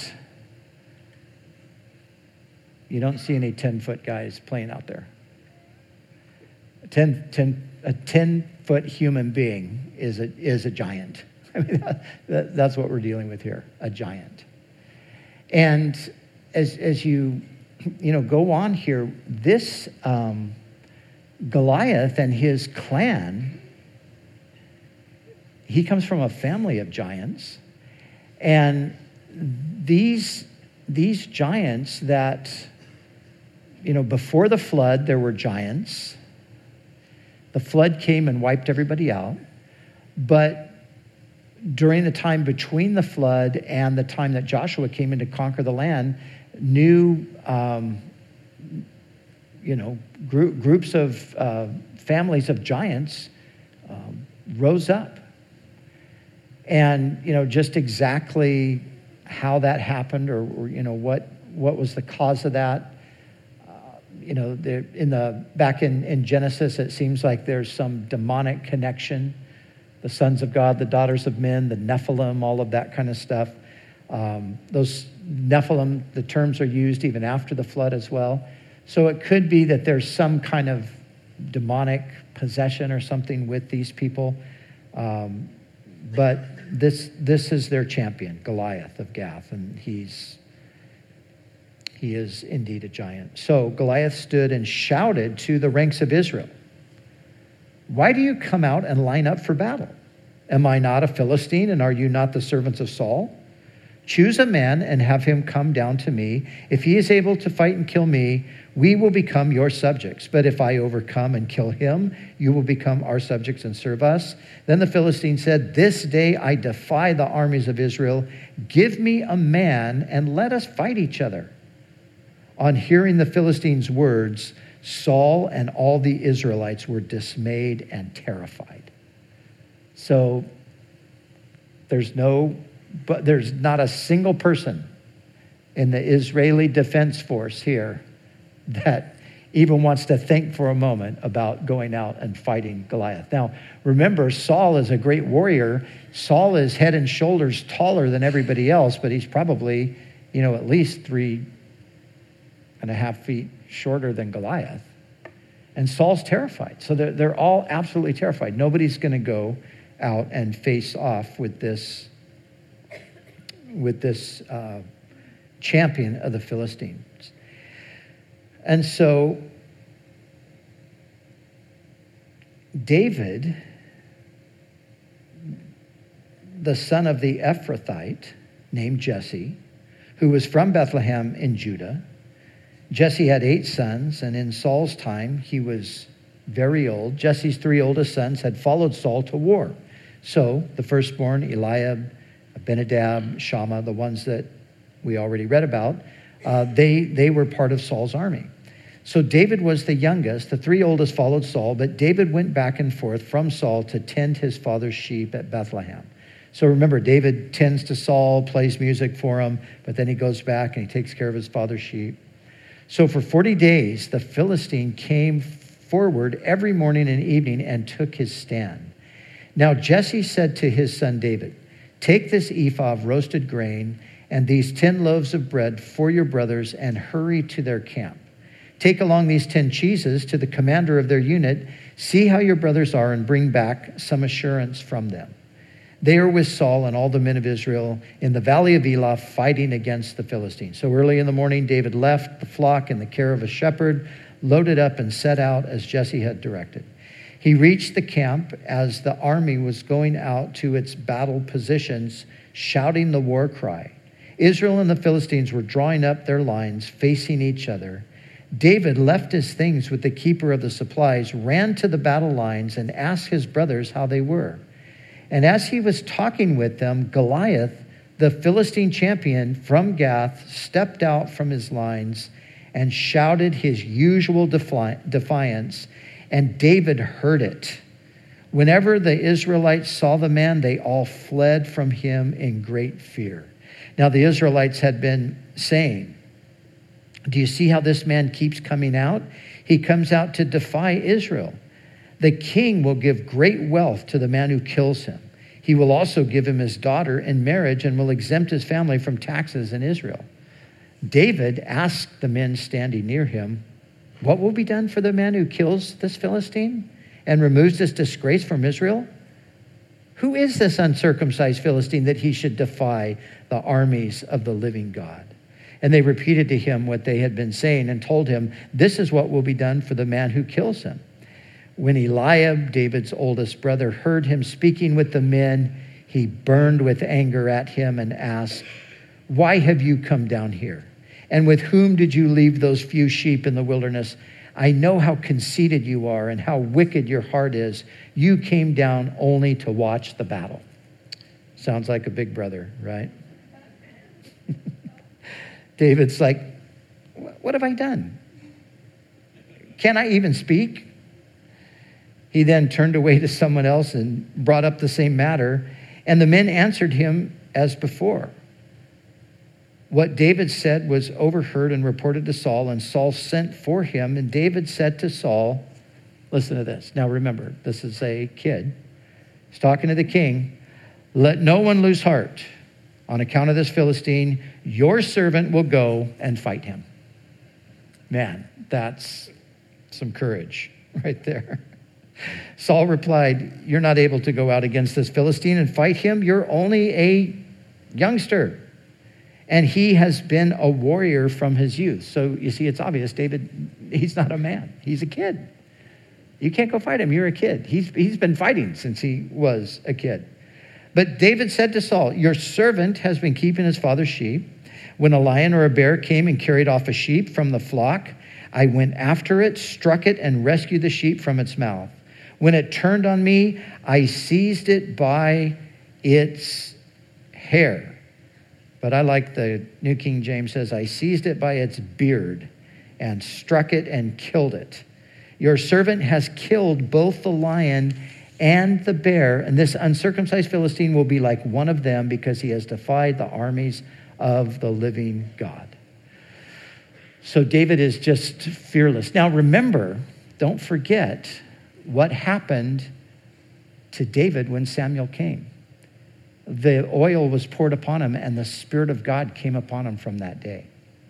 you don't see any ten-foot guys playing out there. A ten, ten, a ten-foot human being is a, is a giant. I mean, that, that's what we're dealing with here, a giant. And as as you, you know, go on here, this um, Goliath and his clan, he comes from a family of giants. And these, these giants that, you know, before the flood, there were giants. The flood came and wiped everybody out. But during the time between the flood and the time that Joshua came in to conquer the land, new, um, you know, group, groups of uh, families of giants um, rose up. And, you know, just exactly how that happened, or, or you know, what what was the cause of that. Uh, you know, in the back in, in Genesis, it seems like there's some demonic connection. The sons of God, the daughters of men, the Nephilim, all of that kind of stuff. Um, those Nephilim, the terms are used even after the flood as well. So it could be that there's some kind of demonic possession or something with these people. Um, but this this is their champion, Goliath of Gath, and he's he is indeed a giant. So Goliath stood and shouted to the ranks of Israel, "Why do you come out and line up for battle? Am I not a Philistine, and are you not the servants of Saul? Choose a man and have him come down to me. If he is able to fight and kill me, we will become your subjects. But if I overcome and kill him, you will become our subjects and serve us." Then the Philistine said, "This day I defy the armies of Israel. Give me a man and let us fight each other." On hearing the Philistines' words, Saul and all the Israelites were dismayed and terrified. So there's no, but there's not a single person in the Israeli Defense Force here that even wants to think for a moment about going out and fighting Goliath. Now, remember, Saul is a great warrior. Saul is head and shoulders taller than everybody else, but he's probably, you know, at least three and a half feet shorter than Goliath. And Saul's terrified. So they're, they're all absolutely terrified. Nobody's going to go out and face off with this, with this uh, champion of the Philistines. And so David, the son of the Ephrathite named Jesse, who was from Bethlehem in Judah. Jesse had eight sons, and in Saul's time, he was very old. Jesse's three oldest sons had followed Saul to war. So the firstborn, Eliab, Abinadab, Shammah, the ones that we already read about, uh, they, they were part of Saul's army. So David was the youngest. The three oldest followed Saul, but David went back and forth from Saul to tend his father's sheep at Bethlehem. So remember, David tends to Saul, plays music for him, but then he goes back and he takes care of his father's sheep. So for forty days, the Philistine came forward every morning and evening and took his stand. Now Jesse said to his son David, take this ephah of roasted grain and these ten loaves of bread for your brothers and hurry to their camp. Take along these ten cheeses to the commander of their unit. See how your brothers are and bring back some assurance from them. They are with Saul and all the men of Israel in the valley of Elah fighting against the Philistines. So early in the morning, David left the flock in the care of a shepherd, loaded up and set out as Jesse had directed. He reached the camp as the army was going out to its battle positions, shouting the war cry. Israel and the Philistines were drawing up their lines, facing each other. David left his things with the keeper of the supplies, ran to the battle lines, and asked his brothers how they were. And as he was talking with them, Goliath, the Philistine champion from Gath, stepped out from his lines and shouted his usual defi- defiance, and David heard it. Whenever the Israelites saw the man, they all fled from him in great fear. Now the Israelites had been saying, do you see how this man keeps coming out? He comes out to defy Israel. The king will give great wealth to the man who kills him. He will also give him his daughter in marriage and will exempt his family from taxes in Israel. David asked the men standing near him, what will be done for the man who kills this Philistine and removes this disgrace from Israel? Who is this uncircumcised Philistine that he should defy the armies of the living God? And they repeated to him what they had been saying and told him, this is what will be done for the man who kills him. When Eliab, David's oldest brother, heard him speaking with the men, he burned with anger at him and asked, why have you come down here? And with whom did you leave those few sheep in the wilderness? I know how conceited you are and how wicked your heart is. You came down only to watch the battle. Sounds like a big brother, right? David's like, what have I done? Can I even speak? He then turned away to someone else and brought up the same matter. And the men answered him as before. What David said was overheard and reported to Saul, and Saul sent for him. And David said to Saul, listen to this. Now remember, this is a kid. He's talking to the king. Let no one lose heart on account of this Philistine. Your servant will go and fight him. Man, that's some courage right there. Saul replied, you're not able to go out against this Philistine and fight him. You're only a youngster. And he has been a warrior from his youth. So you see, it's obvious, David, he's not a man. He's a kid. You can't go fight him. You're a kid. He's, he's been fighting since he was a kid. But David said to Saul, your servant has been keeping his father's sheep. When a lion or a bear came and carried off a sheep from the flock, I went after it, struck it, and rescued the sheep from its mouth. When it turned on me, I seized it by its hair. But I like the New King James says, I seized it by its beard and struck it and killed it. Your servant has killed both the lion and the bear, and this uncircumcised Philistine will be like one of them because he has defied the armies of the living God. So David is just fearless. Now remember, don't forget what happened to David when Samuel came. The oil was poured upon him, and the Spirit of God came upon him from that day.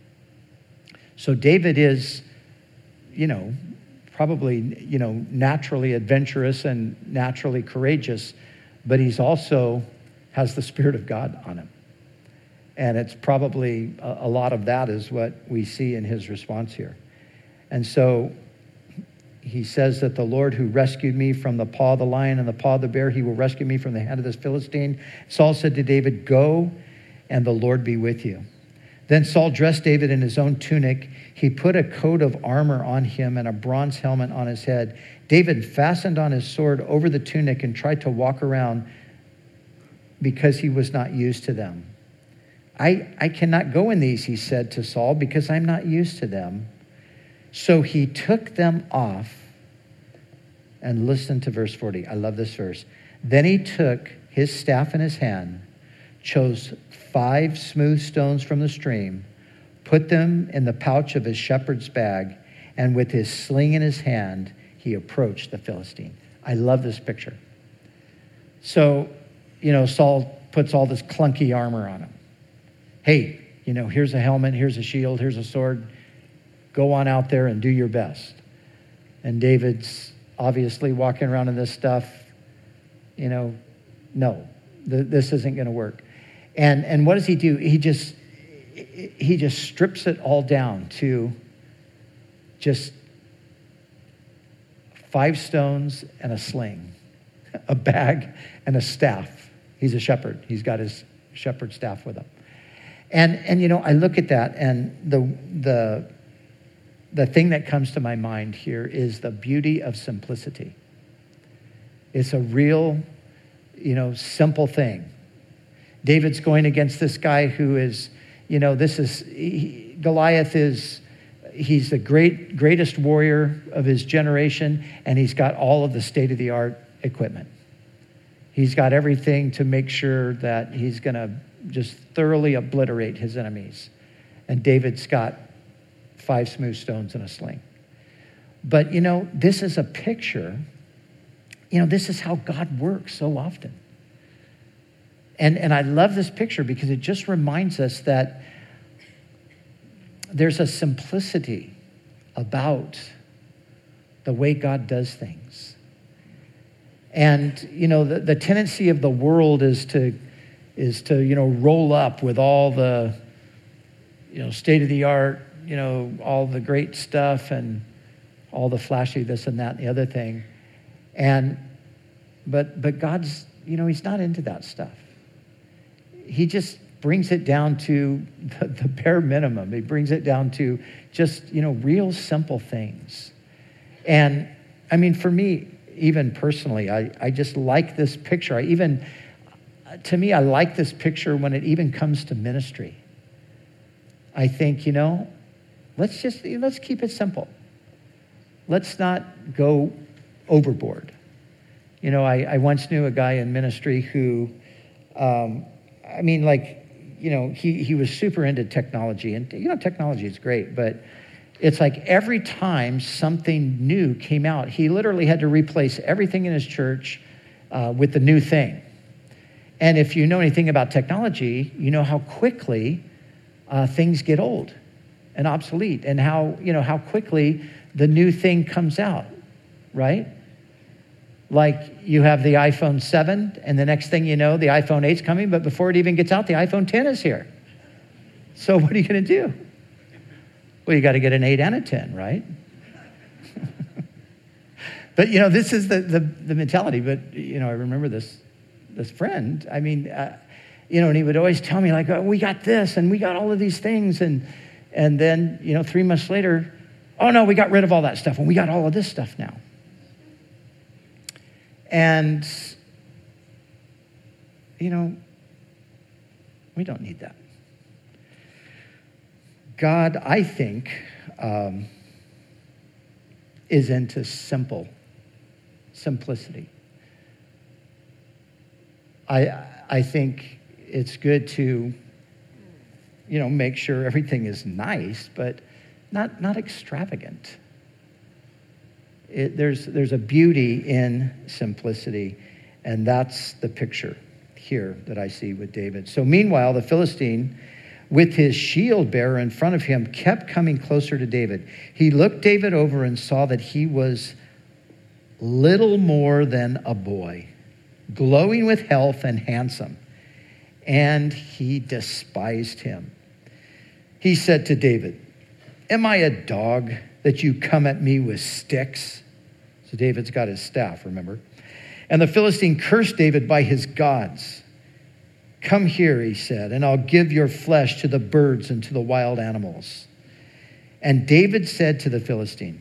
So David is, you know, probably, you know, naturally adventurous and naturally courageous, but he's also has the Spirit of God on him. And it's probably a, a lot of that is what we see in his response here. And so he says that the Lord who rescued me from the paw of the lion and the paw of the bear, he will rescue me from the hand of this Philistine. Saul said to David, go, and the Lord be with you. Then Saul dressed David in his own tunic. He put a coat of armor on him and a bronze helmet on his head. David fastened on his sword over the tunic and tried to walk around because he was not used to them. I, I cannot go in these, he said to Saul, because I'm not used to them. So he took them off, and listen to verse forty. I love this verse. Then he took his staff in his hand, chose five smooth stones from the stream, put them in the pouch of his shepherd's bag, and with his sling in his hand, he approached the Philistine. I love this picture. So, you know, Saul puts all this clunky armor on him. Hey, you know, here's a helmet, here's a shield, here's a sword. Go on out there and do your best. And David's obviously walking around in this stuff. You know, no, th- this isn't going to work. And and what does he do? He just he just strips it all down to just five stones and a sling, a bag and a staff. He's a shepherd. He's got his shepherd staff with him. And and you know, I look at that, and the the the thing that comes to my mind here is the beauty of simplicity. It's a real, you know, simple thing. David's going against this guy who is, you know, this is, he, Goliath is, he's the great, greatest warrior of his generation, and he's got all of the state-of-the-art equipment. He's got everything to make sure that he's going to just thoroughly obliterate his enemies. And David's got five smooth stones and a sling. But, you know, this is a picture. You know, this is how God works so often. And, and I love this picture because it just reminds us that there's a simplicity about the way God does things. And, you know, the, the tendency of the world is to, is to, you know, roll up with all the, you know, state-of-the-art, you know, all the great stuff and all the flashy this and that and the other thing. And, but, but God's, you know, he's not into that stuff. He just brings it down to the, the bare minimum. He brings it down to just, you know, real simple things. And I mean, for me, even personally, I, I just like this picture. I even, to me, I like this picture when it even comes to ministry. I think, you know, let's just, let's keep it simple. Let's not go overboard. You know, I, I once knew a guy in ministry who, um, I mean, like, you know, he, he was super into technology. And, you know, technology is great, but it's like every time something new came out, he literally had to replace everything in his church uh, with the new thing. And if you know anything about technology, you know how quickly uh, things get old and obsolete, and how, you know, how quickly the new thing comes out, right? Like you have the iPhone seven, and the next thing you know, the iPhone eight's coming, but before it even gets out, the iPhone ten is here. So what are you going to do? Well, you got to get an eight and a ten, right? But, you know, this is the, the, the mentality. But, you know, I remember this this friend. I mean, uh, you know, and he would always tell me, like, oh, we got this, and we got all of these things. And, and then, you know, three months later, oh, no, we got rid of all that stuff, and we got all of this stuff now. And, you know, we don't need that. God, I think, um, is into simple, simplicity. I I think it's good to, you know, make sure everything is nice, but not not extravagant. It, there's there's a beauty in simplicity, and that's the picture here that I see with David. So meanwhile, the Philistine, with his shield bearer in front of him, kept coming closer to David. He looked David over and saw that he was little more than a boy, glowing with health and handsome, and he despised him. He said to David, "Am I a dog that you come at me with sticks?" So David's got his staff, remember? And the Philistine cursed David by his gods. "Come here," he said, "and I'll give your flesh to the birds and to the wild animals." And David said to the Philistine,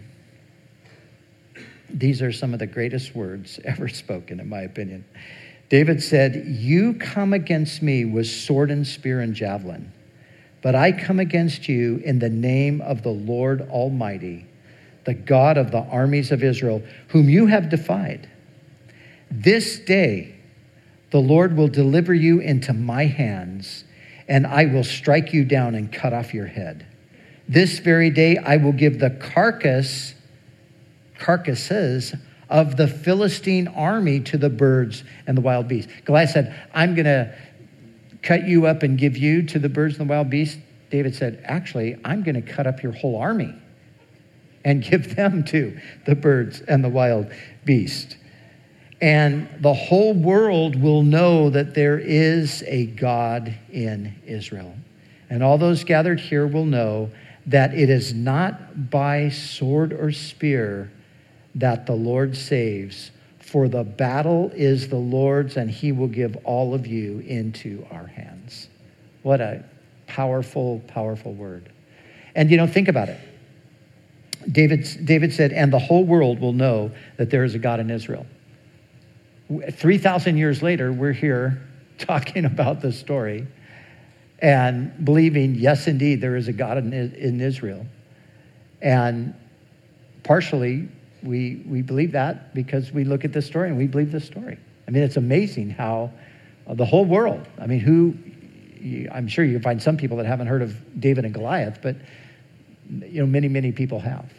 these are some of the greatest words ever spoken, in my opinion. David said, "You come against me with sword and spear and javelin, but I come against you in the name of the Lord Almighty, the God of the armies of Israel, whom you have defied. This day the Lord will deliver you into my hands, and I will strike you down and cut off your head. This very day I will give the carcass, carcasses of the Philistine army to the birds and the wild beasts. Goliath said, I'm going to cut you up and give you to the birds and the wild beasts. David said, actually, I'm going to cut up your whole army and give them to the birds and the wild beast. And the whole world will know that there is a God in Israel. And all those gathered here will know that it is not by sword or spear that the Lord saves, for the battle is the Lord's, and he will give all of you into our hands. What a powerful, powerful word. And, you know, think about it. David, David said, and the whole world will know that there is a God in Israel. three thousand years later, we're here talking about this story and believing, yes, indeed, there is a God in, in Israel. And partially, we we believe that because we look at this story and we believe this story. I mean, it's amazing how uh, the whole world, I mean, who, you, I'm sure you find some people that haven't heard of David and Goliath, but, you know, many, many people have.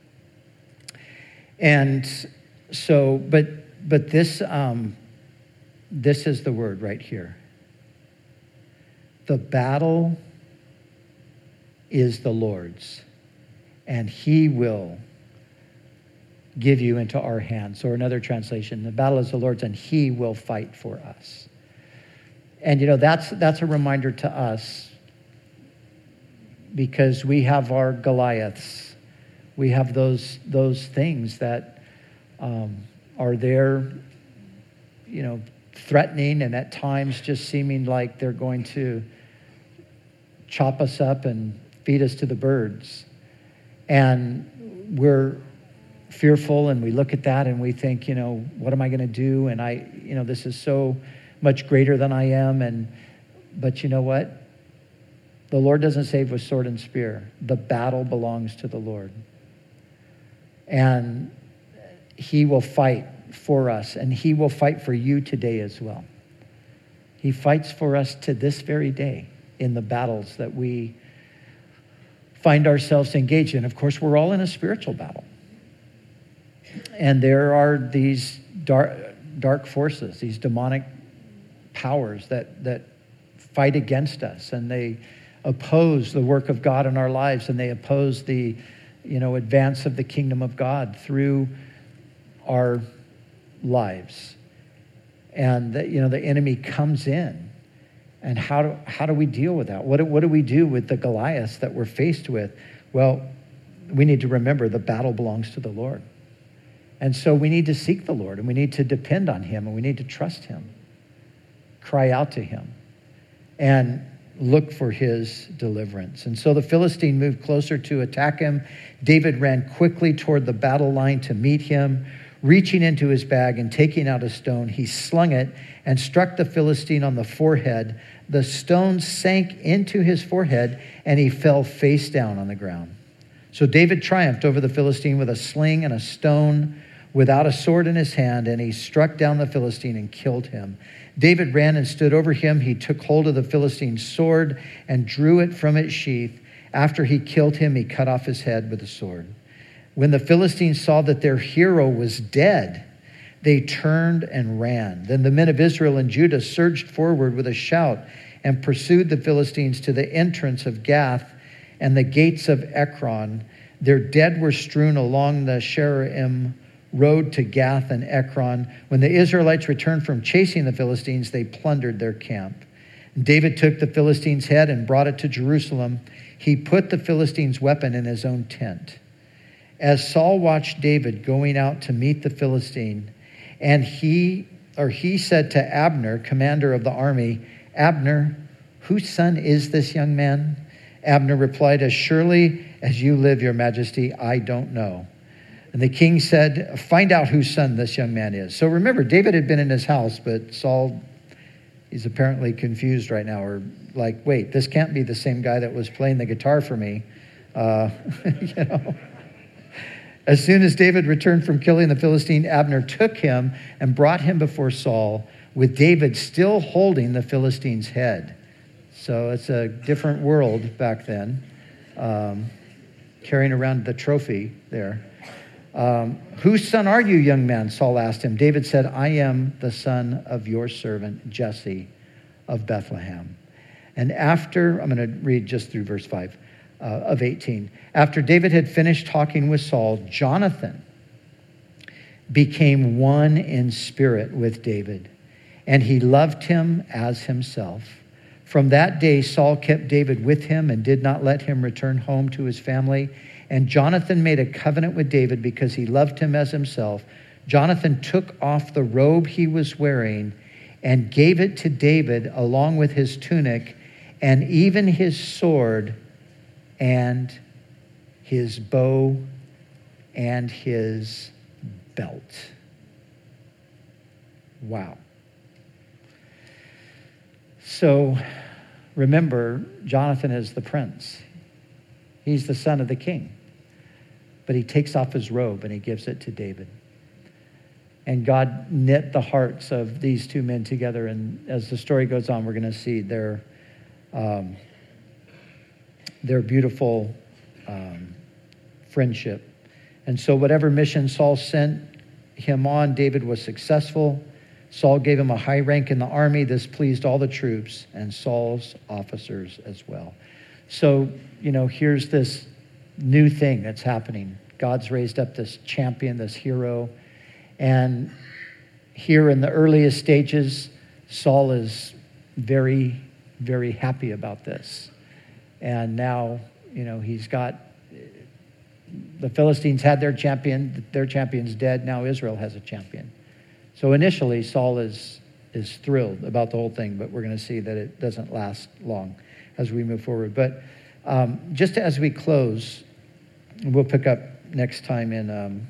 And so, but but this um, this is the word right here. The battle is the Lord's, and he will give you into our hands. Or another translation, the battle is the Lord's, and he will fight for us. And, you know, that's that's a reminder to us, because we have our Goliaths. We have those those things that um, are there, you know, threatening and at times just seeming like they're going to chop us up and feed us to the birds. And we're fearful, and we look at that and we think, you know, what am I going to do? And I, you know, this is so much greater than I am. And but you know what? The Lord doesn't save with sword and spear. The battle belongs to the Lord. And he will fight for us, and he will fight for you today as well. He fights for us to this very day in the battles that we find ourselves engaged in. Of course, we're all in a spiritual battle. And there are these dark, dark forces, these demonic powers that, that fight against us, and they oppose the work of God in our lives, and they oppose the, you know, advance of the kingdom of God through our lives. And the, you know, the enemy comes in, and how do how do we deal with that? What do, what do we do with the Goliaths that we're faced with? Well, we need to remember the battle belongs to the Lord. And so we need to seek the Lord, and we need to depend on him, and we need to trust him, cry out to him, and look for his deliverance. And so the Philistine moved closer to attack him. David ran quickly toward the battle line to meet him. Reaching into his bag and taking out a stone, he slung it and struck the Philistine on the forehead. The stone sank into his forehead, and he fell face down on the ground. So David triumphed over the Philistine with a sling and a stone, without a sword in his hand, and he struck down the Philistine and killed him. David ran and stood over him. He took hold of the Philistine's sword and drew it from its sheath. After he killed him, he cut off his head with a sword. When the Philistines saw that their hero was dead, they turned and ran. Then the men of Israel and Judah surged forward with a shout and pursued the Philistines to the entrance of Gath and the gates of Ekron. Their dead were strewn along the Sharaim road to Gath and Ekron. When the Israelites returned from chasing the Philistines, they plundered their camp. David took the Philistine's head and brought it to Jerusalem. He put the Philistine's weapon in his own tent. As Saul watched David going out to meet the Philistine, and he or he said to Abner, commander of the army, Abner, whose son is this young man? Abner replied, as surely as you live, your majesty, I don't know. And the king said, find out whose son this young man is. So remember, David had been in his house, but Saul, he's apparently confused right now, or like, wait, this can't be the same guy that was playing the guitar for me. Uh, you know. As soon as David returned from killing the Philistine, Abner took him and brought him before Saul, with David still holding the Philistine's head. So it's a different world back then, um, carrying around the trophy there. Um, Whose son are you, young man? Saul asked him. David said, I am the son of your servant Jesse of Bethlehem. And after, I'm going to read just through verse five uh, of eighteen. After David had finished talking with Saul, Jonathan became one in spirit with David, and he loved him as himself. From that day, Saul kept David with him and did not let him return home to his family. And Jonathan made a covenant with David because he loved him as himself. Jonathan took off the robe he was wearing and gave it to David along with his tunic and even his sword and his bow and his belt. Wow. So remember, Jonathan is the prince. He's the son of the king. But he takes off his robe and he gives it to David. And God knit the hearts of these two men together. And as the story goes on, we're going to see their, um, their beautiful um, friendship. And so whatever mission Saul sent him on, David was successful. Saul gave him a high rank in the army. This pleased all the troops and Saul's officers as well. So, you know, here's this new thing that's happening. God's raised up this champion, this hero. And here in the earliest stages, Saul is very, very happy about this. And now, you know, he's got, the Philistines had their champion, their champion's dead, now Israel has a champion. So initially, Saul is, is thrilled about the whole thing, but we're going to see that it doesn't last long as we move forward. But um, just as we close, we'll pick up next time in um,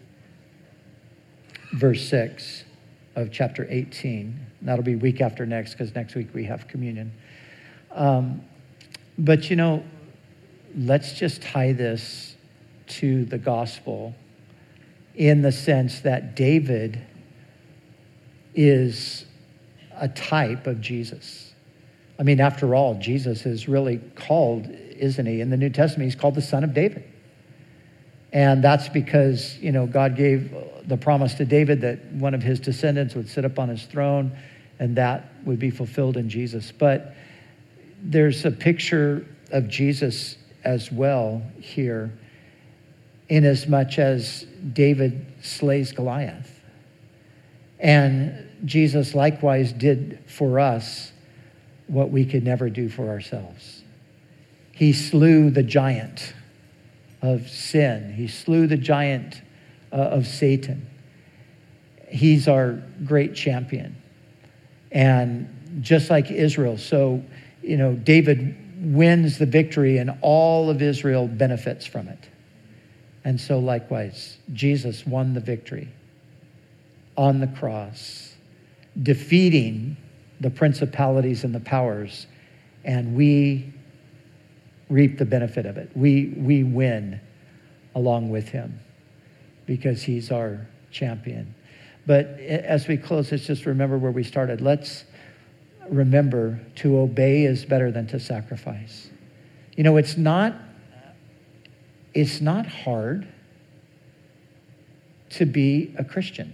verse six of chapter eighteen. And that'll be week after next, because next week we have communion. Um, but, you know, let's just tie this to the gospel in the sense that David is a type of Jesus. I mean, after all, Jesus is really called, isn't he? In the New Testament, he's called the Son of David. And that's because, you know, God gave the promise to David that one of his descendants would sit up on his throne, and that would be fulfilled in Jesus. But there's a picture of Jesus as well here, inasmuch as David slays Goliath. And Jesus likewise did for us what we could never do for ourselves. He slew the giant of sin. He slew the giant uh, of Satan. He's our great champion. And just like Israel, so, you know, David wins the victory and all of Israel benefits from it. And so likewise, Jesus won the victory on the cross, defeating the principalities and the powers, and we reap the benefit of it. We we win along with him because he's our champion. But as we close, let's just remember where we started. Let's remember to obey is better than to sacrifice. You know, it's not it's not hard to be a Christian.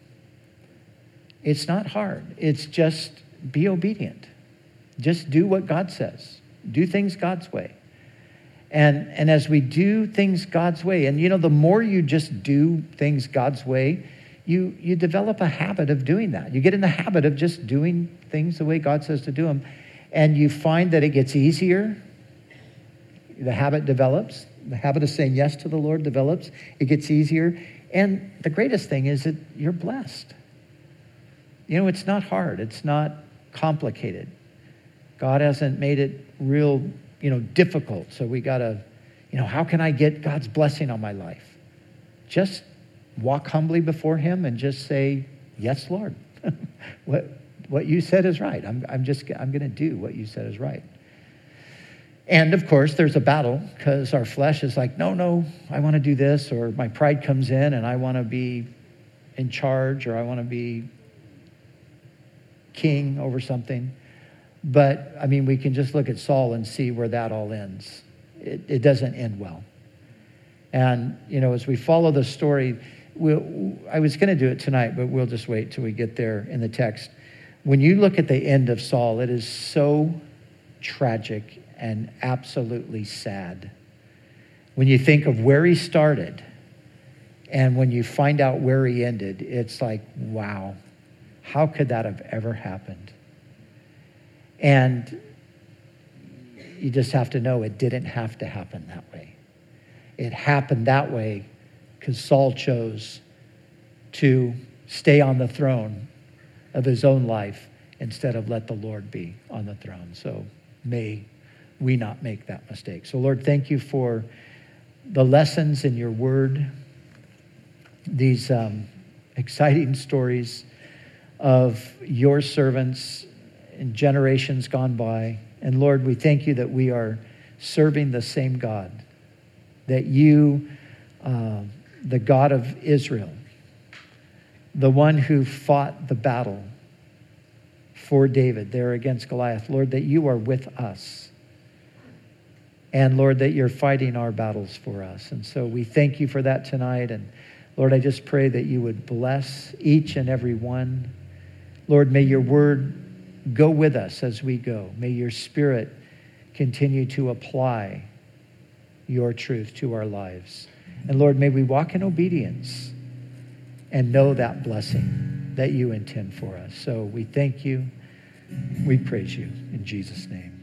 It's not hard. It's just be obedient. Just do what God says. Do things God's way. And, and as we do things God's way, and you know, the more you just do things God's way, you, you develop a habit of doing that. You get in the habit of just doing things the way God says to do them. And you find that it gets easier. The habit develops. The habit of saying yes to the Lord develops. It gets easier. And the greatest thing is that you're blessed. You know, it's not hard. It's not complicated. God hasn't made it real, you know, difficult. So we got to, you know, how can I get God's blessing on my life? Just walk humbly before him and just say, yes, Lord. what what you said is right. I'm I'm just I'm going to do what you said is right. And of course, there's a battle because our flesh is like, no, no, I want to do this, or my pride comes in and I want to be in charge, or I want to be king over something. But, I mean, we can just look at Saul and see where that all ends. It, it doesn't end well. And, you know, as we follow the story, we'll, I was going to do it tonight, but we'll just wait till we get there in the text. When you look at the end of Saul, it is so tragic and absolutely sad. When you think of where he started and when you find out where he ended, it's like, wow, how could that have ever happened? And you just have to know it didn't have to happen that way. It happened that way because Saul chose to stay on the throne of his own life instead of let the Lord be on the throne. So may we not make that mistake. So Lord, thank you for the lessons in your word, these um, exciting stories of your servants in generations gone by. And Lord, we thank you that we are serving the same God, that you, uh, the God of Israel, the one who fought the battle for David there against Goliath, Lord, that you are with us. And Lord, that you're fighting our battles for us. And so we thank you for that tonight. And Lord, I just pray that you would bless each and every one. Lord, may your word go with us as we go. May your spirit continue to apply your truth to our lives. And Lord, may we walk in obedience and know that blessing that you intend for us. So we thank you. We praise you in Jesus' name.